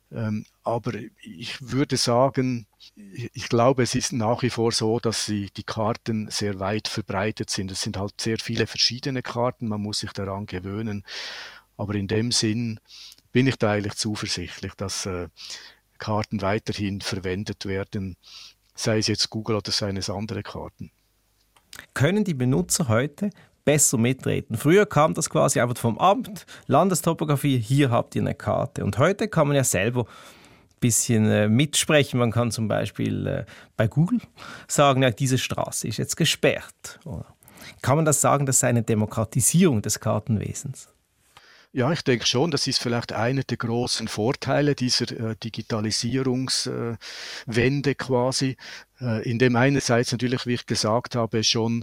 G: Aber ich würde sagen, ich glaube, es ist nach wie vor so, dass die Karten sehr weit verbreitet sind. Es sind halt sehr viele verschiedene Karten, man muss sich daran gewöhnen. Aber in dem Sinn bin ich da eigentlich zuversichtlich, dass Karten weiterhin verwendet werden, sei es jetzt Google oder seien es andere Karten.
C: Können die Benutzer heute besser mitreden? Früher kam das quasi einfach vom Amt, Landestopographie, hier habt ihr eine Karte. Und heute kann man ja selber ein bisschen mitsprechen. Man kann zum Beispiel bei Google sagen, ja, diese Straße ist jetzt gesperrt. Oder kann man das sagen, das ist eine Demokratisierung des Kartenwesens?
G: Ja, ich denke schon, das ist vielleicht einer der großen Vorteile dieser Digitalisierungswende quasi, indem einerseits natürlich, wie ich gesagt habe, schon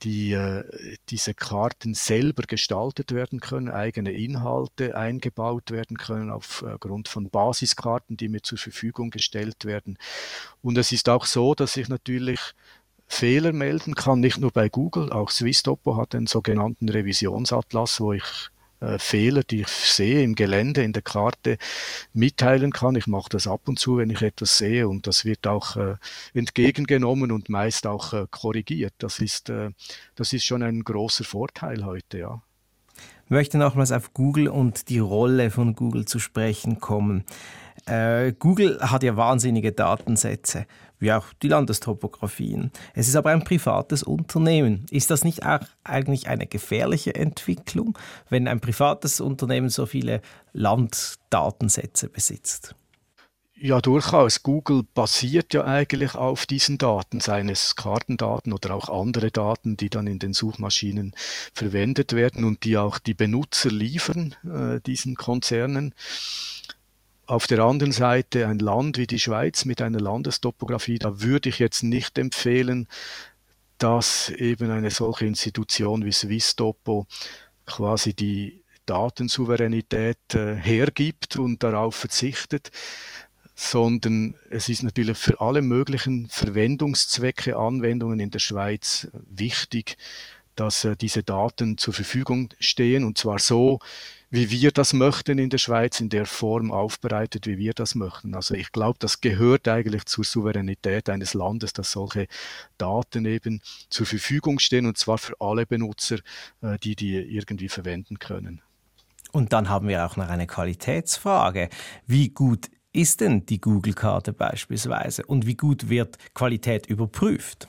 G: diese Karten selber gestaltet werden können, eigene Inhalte eingebaut werden können aufgrund von Basiskarten, die mir zur Verfügung gestellt werden. Und es ist auch so, dass ich natürlich Fehler melden kann, nicht nur bei Google, auch Swisstopo hat einen sogenannten Revisionsatlas, wo ich Fehler, die ich sehe im Gelände, in der Karte, mitteilen kann. Ich mache das ab und zu, wenn ich etwas sehe, und das wird auch entgegengenommen und meist auch korrigiert. Das ist schon ein großer Vorteil heute, ja.
C: Ich möchte nochmals auf Google und die Rolle von Google zu sprechen kommen. Google hat ja wahnsinnige Datensätze, wie auch die Landestopografien. Es ist aber ein privates Unternehmen. Ist das nicht auch eigentlich eine gefährliche Entwicklung, wenn ein privates Unternehmen so viele Landdatensätze besitzt?
G: Ja, durchaus. Google basiert ja eigentlich auf diesen Daten, seien es Kartendaten oder auch andere Daten, die dann in den Suchmaschinen verwendet werden und die auch die Benutzer liefern, diesen Konzernen. Auf der anderen Seite ein Land wie die Schweiz mit einer Landestopographie, da würde ich jetzt nicht empfehlen, dass eben eine solche Institution wie Swisstopo quasi die Datensouveränität hergibt und darauf verzichtet, sondern es ist natürlich für alle möglichen Verwendungszwecke, Anwendungen in der Schweiz wichtig, dass diese Daten zur Verfügung stehen, und zwar so, wie wir das möchten in der Schweiz, in der Form aufbereitet, wie wir das möchten. Also ich glaube, das gehört eigentlich zur Souveränität eines Landes, dass solche Daten eben zur Verfügung stehen, und zwar für alle Benutzer, die irgendwie verwenden können.
C: Und dann haben wir auch noch eine Qualitätsfrage. Wie gut ist denn die Google-Karte beispielsweise und wie gut wird Qualität überprüft?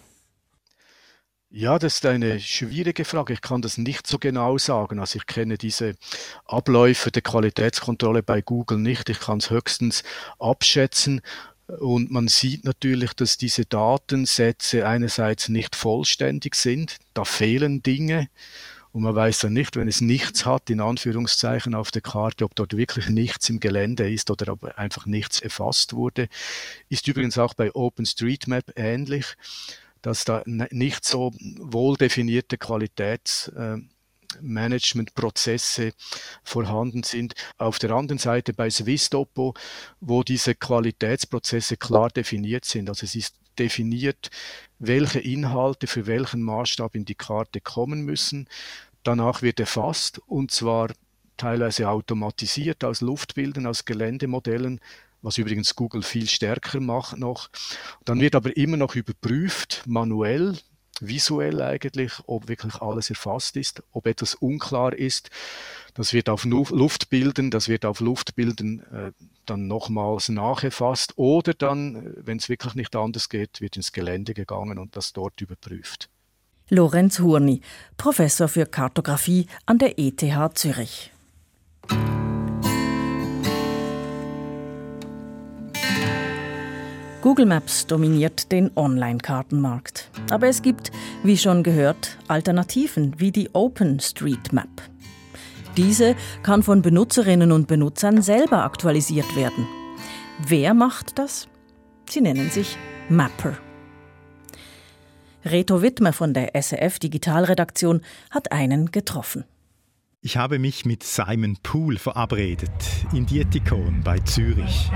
G: Ja, das ist eine schwierige Frage. Ich kann das nicht so genau sagen. Also ich kenne diese Abläufe der Qualitätskontrolle bei Google nicht. Ich kann es höchstens abschätzen. Und man sieht natürlich, dass diese Datensätze einerseits nicht vollständig sind. Da fehlen Dinge. Und man weiß dann nicht, wenn es nichts hat, in Anführungszeichen auf der Karte, ob dort wirklich nichts im Gelände ist oder ob einfach nichts erfasst wurde. Ist übrigens auch bei OpenStreetMap ähnlich, dass da nicht so wohl definierte Qualitätsmanagementprozesse vorhanden sind. Auf der anderen Seite bei Swisstopo, wo diese Qualitätsprozesse klar definiert sind. Also es ist definiert, welche Inhalte für welchen Maßstab in die Karte kommen müssen. Danach wird erfasst, und zwar teilweise automatisiert aus Luftbildern, aus Geländemodellen, was übrigens Google viel stärker macht noch. Dann wird aber immer noch überprüft, manuell, visuell eigentlich, ob wirklich alles erfasst ist, ob etwas unklar ist. Das wird auf Luftbildern dann nochmals nacherfasst, oder dann, wenn es wirklich nicht anders geht, wird ins Gelände gegangen und das dort überprüft.
B: Lorenz Hurni, Professor für Kartographie an der ETH Zürich. Google Maps dominiert den Online-Kartenmarkt. Aber es gibt, wie schon gehört, Alternativen wie die OpenStreetMap. Diese kann von Benutzerinnen und Benutzern selber aktualisiert werden. Wer macht das? Sie nennen sich Mapper. Reto Wittmer von der SRF Digitalredaktion hat einen getroffen.
H: Ich habe mich mit Simon Poole verabredet, in Dietikon bei Zürich.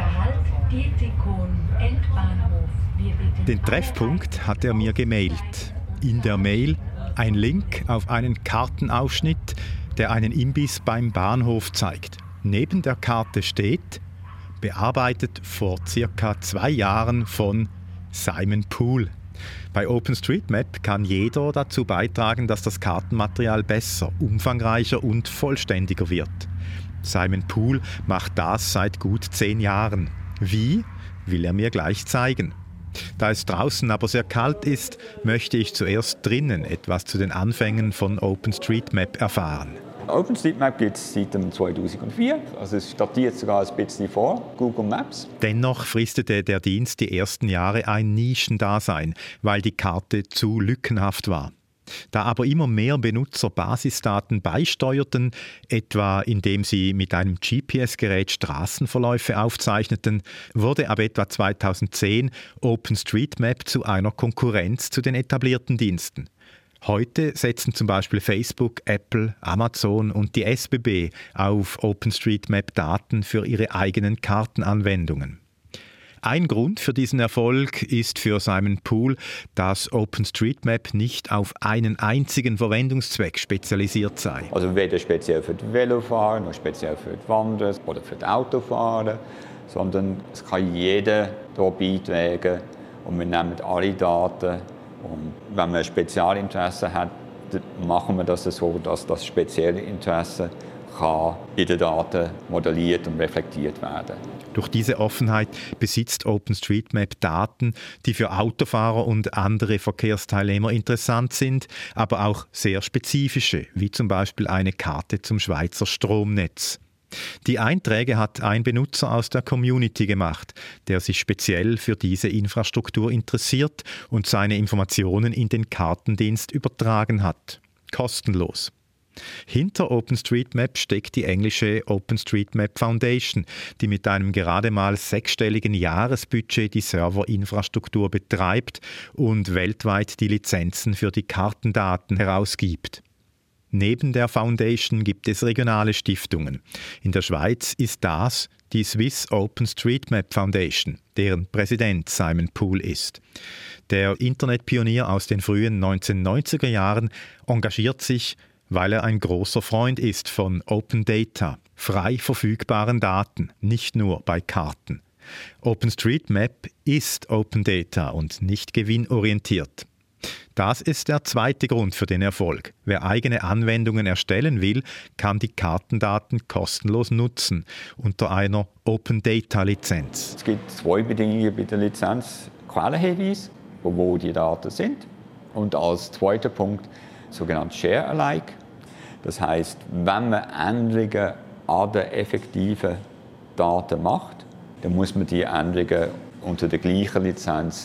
H: Den Treffpunkt hat er mir gemailt. In der Mail ein Link auf einen Kartenausschnitt, der einen Imbiss beim Bahnhof zeigt. Neben der Karte steht, bearbeitet vor ca. 2 Jahren von Simon Poole. Bei OpenStreetMap kann jeder dazu beitragen, dass das Kartenmaterial besser, umfangreicher und vollständiger wird. Simon Poole macht das seit gut 10 Jahren. Wie? Will er mir gleich zeigen. Da es draußen aber sehr kalt ist, möchte ich zuerst drinnen etwas zu den Anfängen von OpenStreetMap erfahren.
I: OpenStreetMap gibt es seit 2004, also es datiert sogar ein bisschen vor Google Maps.
H: Dennoch fristete der Dienst die ersten Jahre ein Nischendasein, weil die Karte zu lückenhaft war. Da aber immer mehr Benutzer Basisdaten beisteuerten, etwa indem sie mit einem GPS-Gerät Straßenverläufe aufzeichneten, wurde ab etwa 2010 OpenStreetMap zu einer Konkurrenz zu den etablierten Diensten. Heute setzen zum Beispiel Facebook, Apple, Amazon und die SBB auf OpenStreetMap-Daten für ihre eigenen Kartenanwendungen. Ein Grund für diesen Erfolg ist für Simon Poole, dass OpenStreetMap nicht auf einen einzigen Verwendungszweck spezialisiert sei.
I: Also weder speziell für die Velofahrer, noch speziell für die Wanderer oder für die Autofahrer, sondern es kann jeder hier beitragen und wir nehmen alle Daten. Und wenn man ein Spezialinteresse hat, dann machen wir das so, dass das spezielle Interesse kann in den Daten modelliert und reflektiert werden.
H: Durch diese Offenheit besitzt OpenStreetMap Daten, die für Autofahrer und andere Verkehrsteilnehmer interessant sind, aber auch sehr spezifische, wie zum Beispiel eine Karte zum Schweizer Stromnetz. Die Einträge hat ein Benutzer aus der Community gemacht, der sich speziell für diese Infrastruktur interessiert und seine Informationen in den Kartendienst übertragen hat. Kostenlos. Hinter OpenStreetMap steckt die englische OpenStreetMap Foundation, die mit einem gerade mal 6-stelligen Jahresbudget die Serverinfrastruktur betreibt und weltweit die Lizenzen für die Kartendaten herausgibt. Neben der Foundation gibt es regionale Stiftungen. In der Schweiz ist das die Swiss OpenStreetMap Foundation, deren Präsident Simon Poole ist. Der Internetpionier aus den frühen 1990er Jahren engagiert sich, weil er ein großer Freund ist von Open Data, frei verfügbaren Daten, nicht nur bei Karten. OpenStreetMap ist Open Data und nicht gewinnorientiert. Das ist der zweite Grund für den Erfolg. Wer eigene Anwendungen erstellen will, kann die Kartendaten kostenlos nutzen, unter einer Open-Data-Lizenz.
I: Es gibt 2 Bedingungen bei der Lizenz. Quellenhinweis, wo die Daten sind. Und als zweiter Punkt sogenannt Share-alike. Das heisst, wenn man Änderungen an den effektiven Daten macht, dann muss man die Änderungen unter der gleichen Lizenz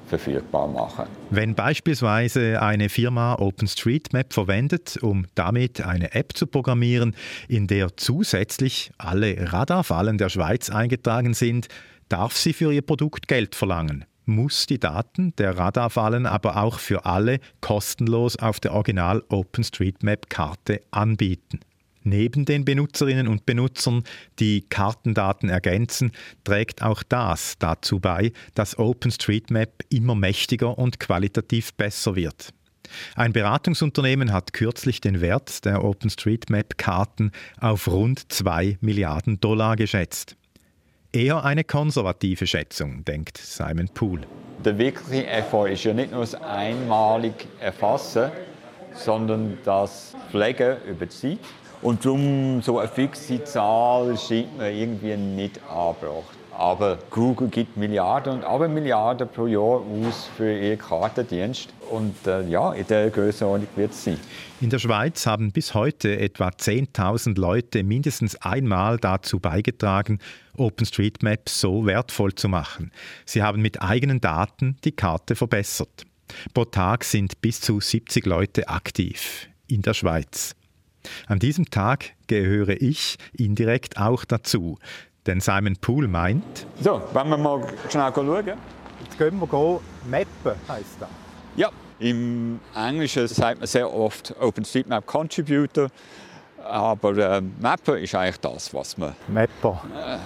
I: verfügbar machen.
H: Wenn beispielsweise eine Firma OpenStreetMap verwendet, um damit eine App zu programmieren, in der zusätzlich alle Radarfallen der Schweiz eingetragen sind, darf sie für ihr Produkt Geld verlangen, muss die Daten der Radarfallen aber auch für alle kostenlos auf der Original OpenStreetMap-Karte anbieten. Neben den Benutzerinnen und Benutzern, die Kartendaten ergänzen, trägt auch das dazu bei, dass OpenStreetMap immer mächtiger und qualitativ besser wird. Ein Beratungsunternehmen hat kürzlich den Wert der OpenStreetMap-Karten auf rund $2 Milliarden geschätzt. Eher eine konservative Schätzung, denkt Simon Poole.
I: Der wirkliche Effort ist ja nicht nur das einmalig Erfassen, sondern das Pflegen über die Zeit. Und darum so eine fixe Zahl scheint mir irgendwie nicht angebracht. Aber Google gibt Milliarden und aber Milliarden pro Jahr aus für ihren Kartendienst. Und in der Grössenordnung wird es sein.
H: In der Schweiz haben bis heute etwa 10.000 Leute mindestens einmal dazu beigetragen, OpenStreetMap so wertvoll zu machen. Sie haben mit eigenen Daten die Karte verbessert. Pro Tag sind bis zu 70 Leute aktiv in der Schweiz. An diesem Tag gehöre ich indirekt auch dazu. Denn Simon Poole meint...
I: So, wenn wir mal schnell schauen.
J: Jetzt gehen wir mappen, heisst das.
I: Ja, im Englischen sagt man sehr oft OpenStreetMap Contributor. Aber Mapper ist eigentlich das, was man...
J: Mapper.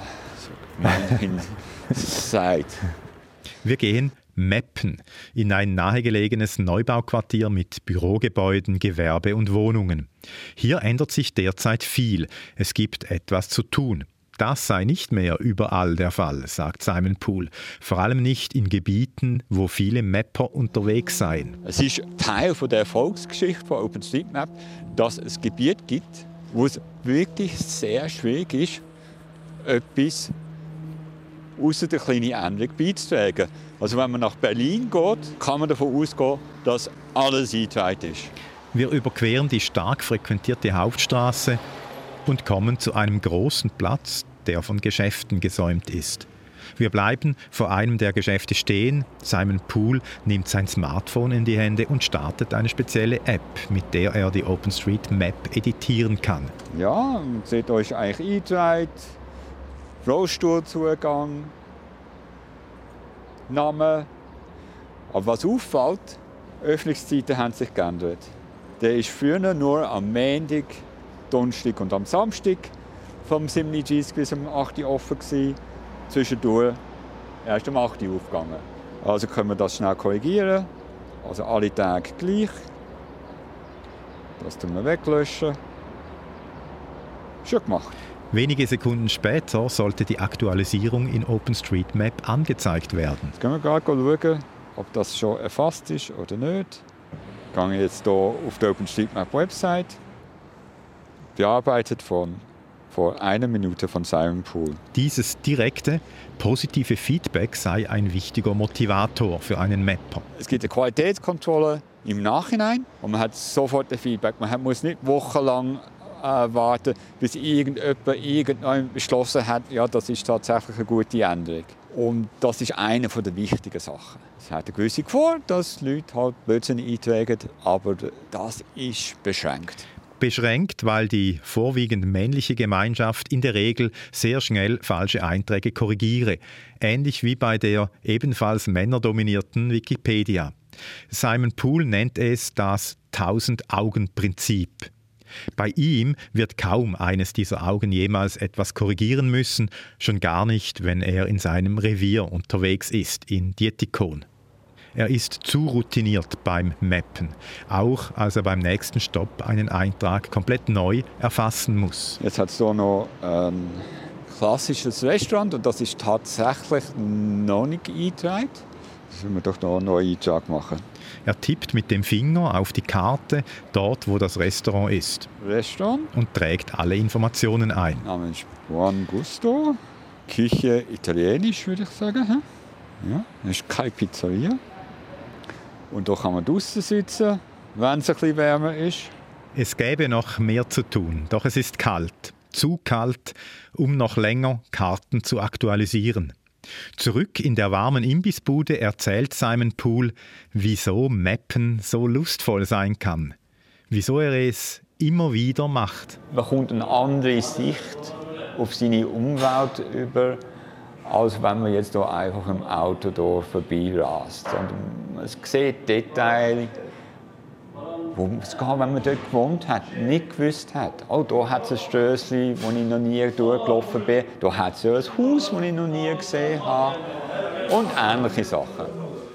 I: Sagt.
H: Wir gehen mappen in ein nahegelegenes Neubauquartier mit Bürogebäuden, Gewerbe und Wohnungen. Hier ändert sich derzeit viel. Es gibt etwas zu tun. Das sei nicht mehr überall der Fall, sagt Simon Poole. Vor allem nicht in Gebieten, wo viele Mapper unterwegs seien.
I: Es ist Teil der Erfolgsgeschichte von OpenStreetMap, dass es Gebiete gibt, wo es wirklich sehr schwierig ist, etwas außer der kleinen Änderung beizutragen. Also wenn man nach Berlin geht, kann man davon ausgehen, dass alles eingetragen ist.
H: Wir überqueren die stark frequentierte Hauptstraße und kommen zu einem großen Platz, der von Geschäften gesäumt ist. Wir bleiben vor einem der Geschäfte stehen. Simon Poole nimmt sein Smartphone in die Hände und startet eine spezielle App, mit der er die OpenStreetMap editieren kann.
I: Ja, seht euch eigentlich eingetragen, Rollstuhlzugang, Name. Aber was auffällt, Öffnungszeiten haben sich geändert. Der ist früher nur am Montag, Donnerstag und am Samstag vom 7.30 bis um 8 Uhr offen gewesen. Zwischendurch erst um 8 Uhr aufgegangen. Also können wir das schnell korrigieren. Also alle Tage gleich. Das tun wir weglöschen. Schon gemacht.
H: Wenige Sekunden später sollte die Aktualisierung in OpenStreetMap angezeigt werden.
I: Jetzt können wir gerade schauen, ob das schon erfasst ist oder nicht. Ich gehe jetzt hier auf die OpenStreetMap-Website. Bearbeitet vor 1 Minute von Simon Poole.
H: Dieses direkte, positive Feedback sei ein wichtiger Motivator für einen Mapper.
I: Es gibt eine Qualitätskontrolle im Nachhinein und man hat sofort ein Feedback. Man muss nicht wochenlang warten, bis irgendjemand beschlossen hat, ja, das ist tatsächlich eine gute Änderung. Und das ist eine der wichtigen Sachen. Es hat eine gewisse Gefahr, dass Leute halt Blödsinn eintragen, aber das ist beschränkt.
H: Beschränkt, weil die vorwiegend männliche Gemeinschaft in der Regel sehr schnell falsche Einträge korrigiere. Ähnlich wie bei der ebenfalls männerdominierten Wikipedia. Simon Poole nennt es das 1000-Augen-Prinzip. Bei ihm wird kaum eines dieser Augen jemals etwas korrigieren müssen, schon gar nicht, wenn er in seinem Revier unterwegs ist, in Dietikon. Er ist zu routiniert beim Mappen, auch als er beim nächsten Stopp einen Eintrag komplett neu erfassen muss.
I: Jetzt hat es hier noch ein klassisches Restaurant und das ist tatsächlich noch nicht eingetragen. Das müssen wir doch noch einen neuen Eintrag machen.
H: Er tippt mit dem Finger auf die Karte, dort wo das Restaurant ist.
I: Restaurant.
H: Und trägt alle Informationen ein.
I: Name ist Buon Gusto. Küche italienisch, würde ich sagen. Ja, das ist keine Pizzeria. Und da kann man draußen sitzen, wenn es ein bisschen wärmer ist.
H: Es gäbe noch mehr zu tun, doch es ist kalt. Zu kalt, um noch länger Karten zu aktualisieren. Zurück in der warmen Imbissbude erzählt Simon Poole, wieso Mappen so lustvoll sein kann. Wieso er es immer wieder macht.
I: Man kommt eine andere Sicht auf seine Umwelt über, als wenn man jetzt hier einfach im Auto hier vorbeirast. Man sieht Details, wo man sogar, wenn man dort gewohnt hat, nicht gewusst hat. Oh, da hat es ein Stößchen, wo ich noch nie durchgelaufen bin. Da hat es ja ein Haus, das ich noch nie gesehen habe. Und ähnliche Sachen.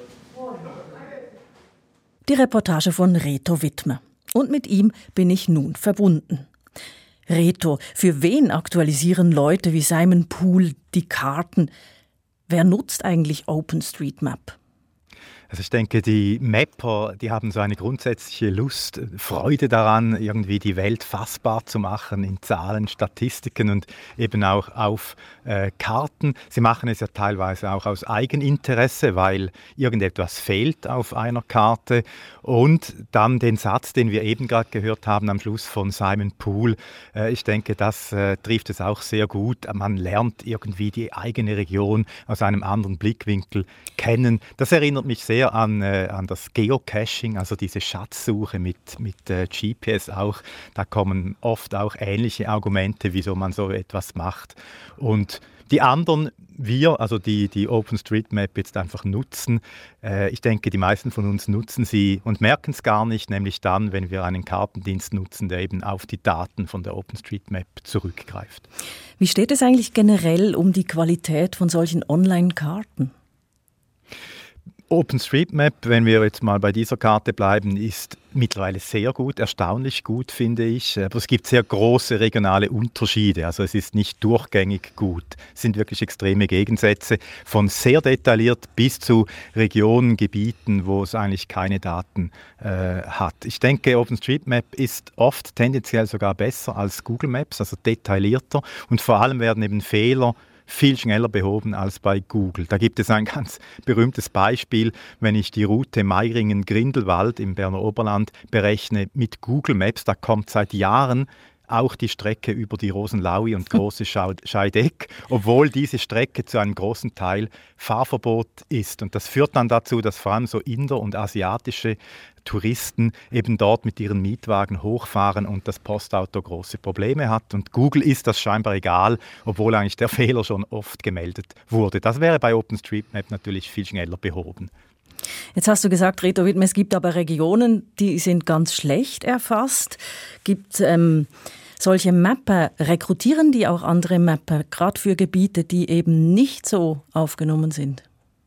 B: Die Reportage von Reto Wittmer. Und mit ihm bin ich nun verbunden. Reto, für wen aktualisieren Leute wie Simon Poole die Karten? Wer nutzt eigentlich OpenStreetMap?
H: Also ich denke, die Mapper, die haben so eine grundsätzliche Lust, Freude daran, irgendwie die Welt fassbar zu machen in Zahlen, Statistiken und eben auch auf Karten. Sie machen es ja teilweise auch aus Eigeninteresse, weil irgendetwas fehlt auf einer Karte. Und dann den Satz, den wir eben gerade gehört haben am Schluss von Simon Poole, ich denke, das trifft es auch sehr gut. Man lernt irgendwie die eigene Region aus einem anderen Blickwinkel kennen. Das erinnert mich sehr an das Geocaching, also diese Schatzsuche mit GPS auch. Da kommen oft auch ähnliche Argumente, wieso man so etwas macht. Und die anderen, also die OpenStreetMap jetzt einfach nutzen. Ich denke, die meisten von uns nutzen sie und merken es gar nicht, nämlich dann, wenn wir einen Kartendienst nutzen, der eben auf die Daten von der OpenStreetMap zurückgreift.
B: Wie steht es eigentlich generell um die Qualität von solchen Online-Karten?
H: OpenStreetMap, wenn wir jetzt mal bei dieser Karte bleiben, ist mittlerweile sehr gut, erstaunlich gut, finde ich. Aber es gibt sehr große regionale Unterschiede. Also es ist nicht durchgängig gut. Es sind wirklich extreme Gegensätze von sehr detailliert bis zu Regionen, Gebieten, wo es eigentlich keine Daten hat. Ich denke, OpenStreetMap ist oft tendenziell sogar besser als Google Maps, also detaillierter. Und vor allem werden eben Fehler viel schneller behoben als bei Google. Da gibt es ein ganz berühmtes Beispiel, wenn ich die Route Meiringen-Grindelwald im Berner Oberland berechne mit Google Maps, da kommt seit Jahren auch die Strecke über die Rosenlaui und Große Scheideck, obwohl diese Strecke zu einem großen Teil Fahrverbot ist. Und das führt dann dazu, dass vor allem so Inder und asiatische Touristen eben dort mit ihren Mietwagen hochfahren und das Postauto große Probleme hat. Und Google ist das scheinbar egal, obwohl eigentlich der Fehler schon oft gemeldet wurde. Das wäre bei OpenStreetMap natürlich viel schneller behoben.
B: Jetzt hast du gesagt, Reto Wittmer, es gibt aber Regionen, die sind ganz schlecht erfasst. Gibt solche Mapper, rekrutieren die auch andere Mapper, gerade für Gebiete, die eben nicht so aufgenommen sind?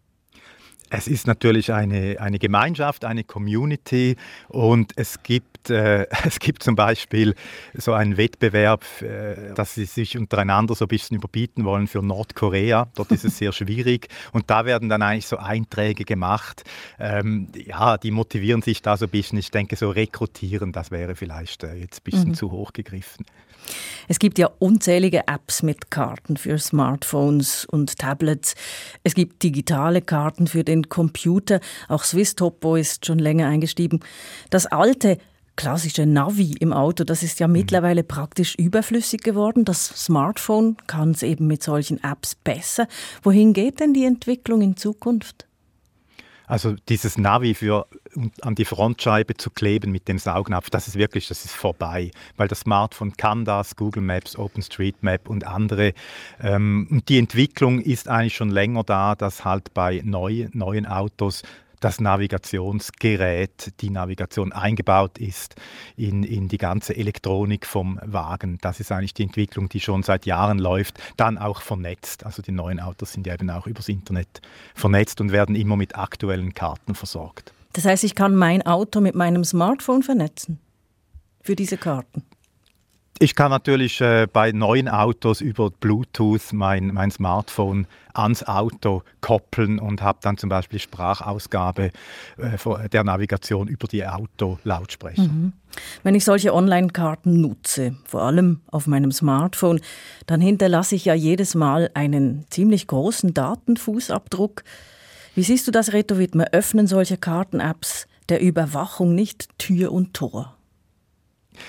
H: Es ist natürlich eine Gemeinschaft, eine Community und es gibt zum Beispiel so einen Wettbewerb, dass sie sich untereinander so ein bisschen überbieten wollen für Nordkorea. Dort ist es sehr schwierig und da werden dann eigentlich so Einträge gemacht. Die motivieren sich da so ein bisschen. Ich denke, so rekrutieren, das wäre vielleicht jetzt ein bisschen zu hoch gegriffen.
B: Es gibt ja unzählige Apps mit Karten für Smartphones und Tablets. Es gibt digitale Karten für den Computer. Auch Swisstopo ist schon länger eingestiegen. Das alte, klassische Navi im Auto, das ist ja mittlerweile praktisch überflüssig geworden. Das Smartphone kann es eben mit solchen Apps besser. Wohin geht denn die Entwicklung in Zukunft?
H: Also dieses Navi an die Frontscheibe zu kleben mit dem Saugnapf, das ist vorbei, weil das Smartphone kann das, Google Maps, OpenStreetMap und andere. Und die Entwicklung ist eigentlich schon länger da, dass halt bei neuen Autos das Navigationsgerät, die Navigation eingebaut ist in die ganze Elektronik vom Wagen. Das ist eigentlich die Entwicklung, die schon seit Jahren läuft, dann auch vernetzt. Also die neuen Autos sind ja eben auch übers Internet vernetzt und werden immer mit aktuellen Karten versorgt.
B: Das heißt, ich kann mein Auto mit meinem Smartphone vernetzen für diese Karten?
H: Ich kann natürlich bei neuen Autos über Bluetooth mein Smartphone ans Auto koppeln und habe dann zum Beispiel Sprachausgabe der Navigation über die Autolautsprecher. Mhm.
B: Wenn ich solche Online-Karten nutze, vor allem auf meinem Smartphone, dann hinterlasse ich ja jedes Mal einen ziemlich großen Datenfußabdruck. Wie siehst du das, Reto Wittmer? Öffnen solche Karten-Apps der Überwachung nicht Tür und Tor?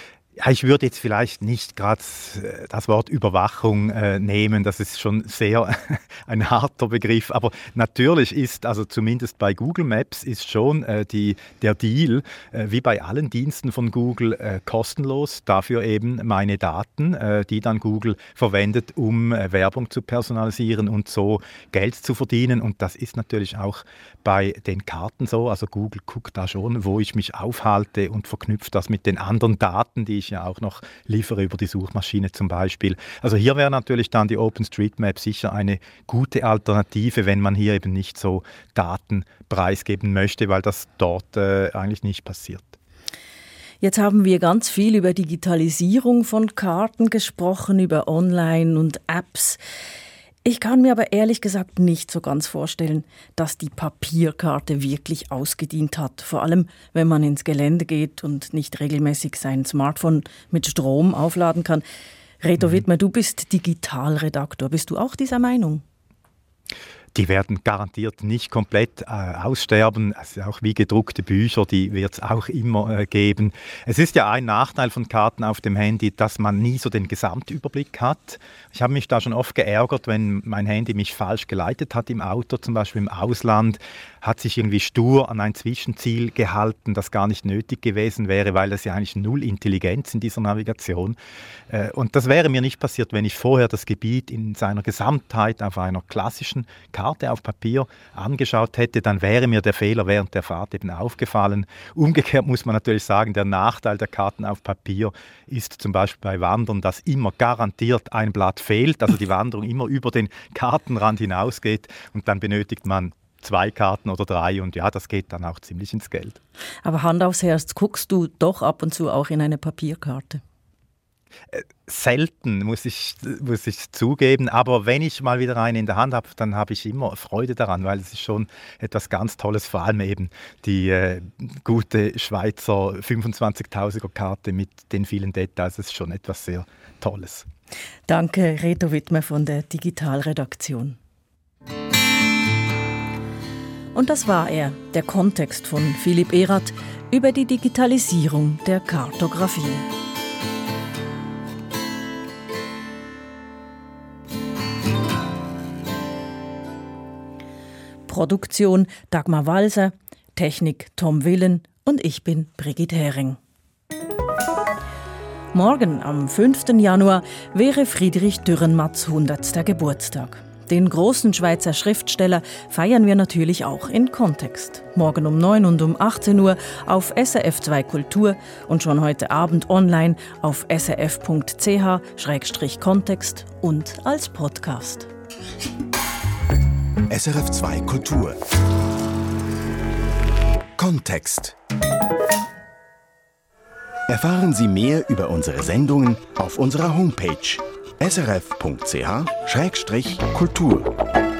H: Ja, ich würde jetzt vielleicht nicht gerade das Wort Überwachung nehmen, das ist schon sehr ein harter Begriff, aber natürlich ist, also zumindest bei Google Maps ist schon der Deal, wie bei allen Diensten von Google, kostenlos, dafür eben meine Daten, die dann Google verwendet, um Werbung zu personalisieren und so Geld zu verdienen, und das ist natürlich auch bei den Karten so, also Google guckt da schon, wo ich mich aufhalte und verknüpft das mit den anderen Daten, die ich ja auch noch liefere über die Suchmaschine zum Beispiel. Also hier wäre natürlich dann die OpenStreetMap sicher eine gute Alternative, wenn man hier eben nicht so Daten preisgeben möchte, weil das dort eigentlich nicht passiert.
B: Jetzt haben wir ganz viel über Digitalisierung von Karten gesprochen, über Online und Apps. Ich kann mir aber ehrlich gesagt nicht so ganz vorstellen, dass die Papierkarte wirklich ausgedient hat. Vor allem, wenn man ins Gelände geht und nicht regelmäßig sein Smartphone mit Strom aufladen kann. Reto Wittmer, du bist Digitalredaktor. Bist du auch dieser Meinung?
H: Die werden garantiert nicht komplett aussterben. Also auch wie gedruckte Bücher, die wird es auch immer geben. Es ist ja ein Nachteil von Karten auf dem Handy, dass man nie so den Gesamtüberblick hat. Ich habe mich da schon oft geärgert, wenn mein Handy mich falsch geleitet hat im Auto, zum Beispiel im Ausland, hat sich irgendwie stur an ein Zwischenziel gehalten, das gar nicht nötig gewesen wäre, weil es ja eigentlich null Intelligenz in dieser Navigation. Und das wäre mir nicht passiert, wenn ich vorher das Gebiet in seiner Gesamtheit auf einer klassischen Karte auf Papier angeschaut hätte, dann wäre mir der Fehler während der Fahrt eben aufgefallen. Umgekehrt muss man natürlich sagen, der Nachteil der Karten auf Papier ist zum Beispiel bei Wandern, dass immer garantiert ein Blatt fehlt, also die Wanderung immer über den Kartenrand hinausgeht und dann benötigt man 2 Karten oder 3 und ja, das geht dann auch ziemlich ins Geld.
B: Aber Hand aufs Herz, guckst du doch ab und zu auch in eine Papierkarte?
H: Selten, muss ich zugeben, aber wenn ich mal wieder eine in der Hand habe, dann habe ich immer Freude daran, weil es ist schon etwas ganz Tolles, vor allem eben die gute Schweizer 25.000er Karte mit den vielen Details, das ist schon etwas sehr Tolles.
B: Danke, Reto Wittmer von der Digitalredaktion. Und das war er, der Kontext von Philipp Erath über die Digitalisierung der Kartografie. Produktion Dagmar Walser, Technik Tom Willen und ich bin Brigitte Hering. Morgen, am 5. Januar, wäre Friedrich Dürrenmatts 100. Geburtstag. Den großen Schweizer Schriftsteller feiern wir natürlich auch in Kontext. Morgen um 9 und um 18 Uhr auf SRF 2 Kultur und schon heute Abend online auf srf.ch/Kontext und als Podcast.
A: SRF 2 Kultur. Kontext. Erfahren Sie mehr über unsere Sendungen auf unserer Homepage srf.ch/Kultur.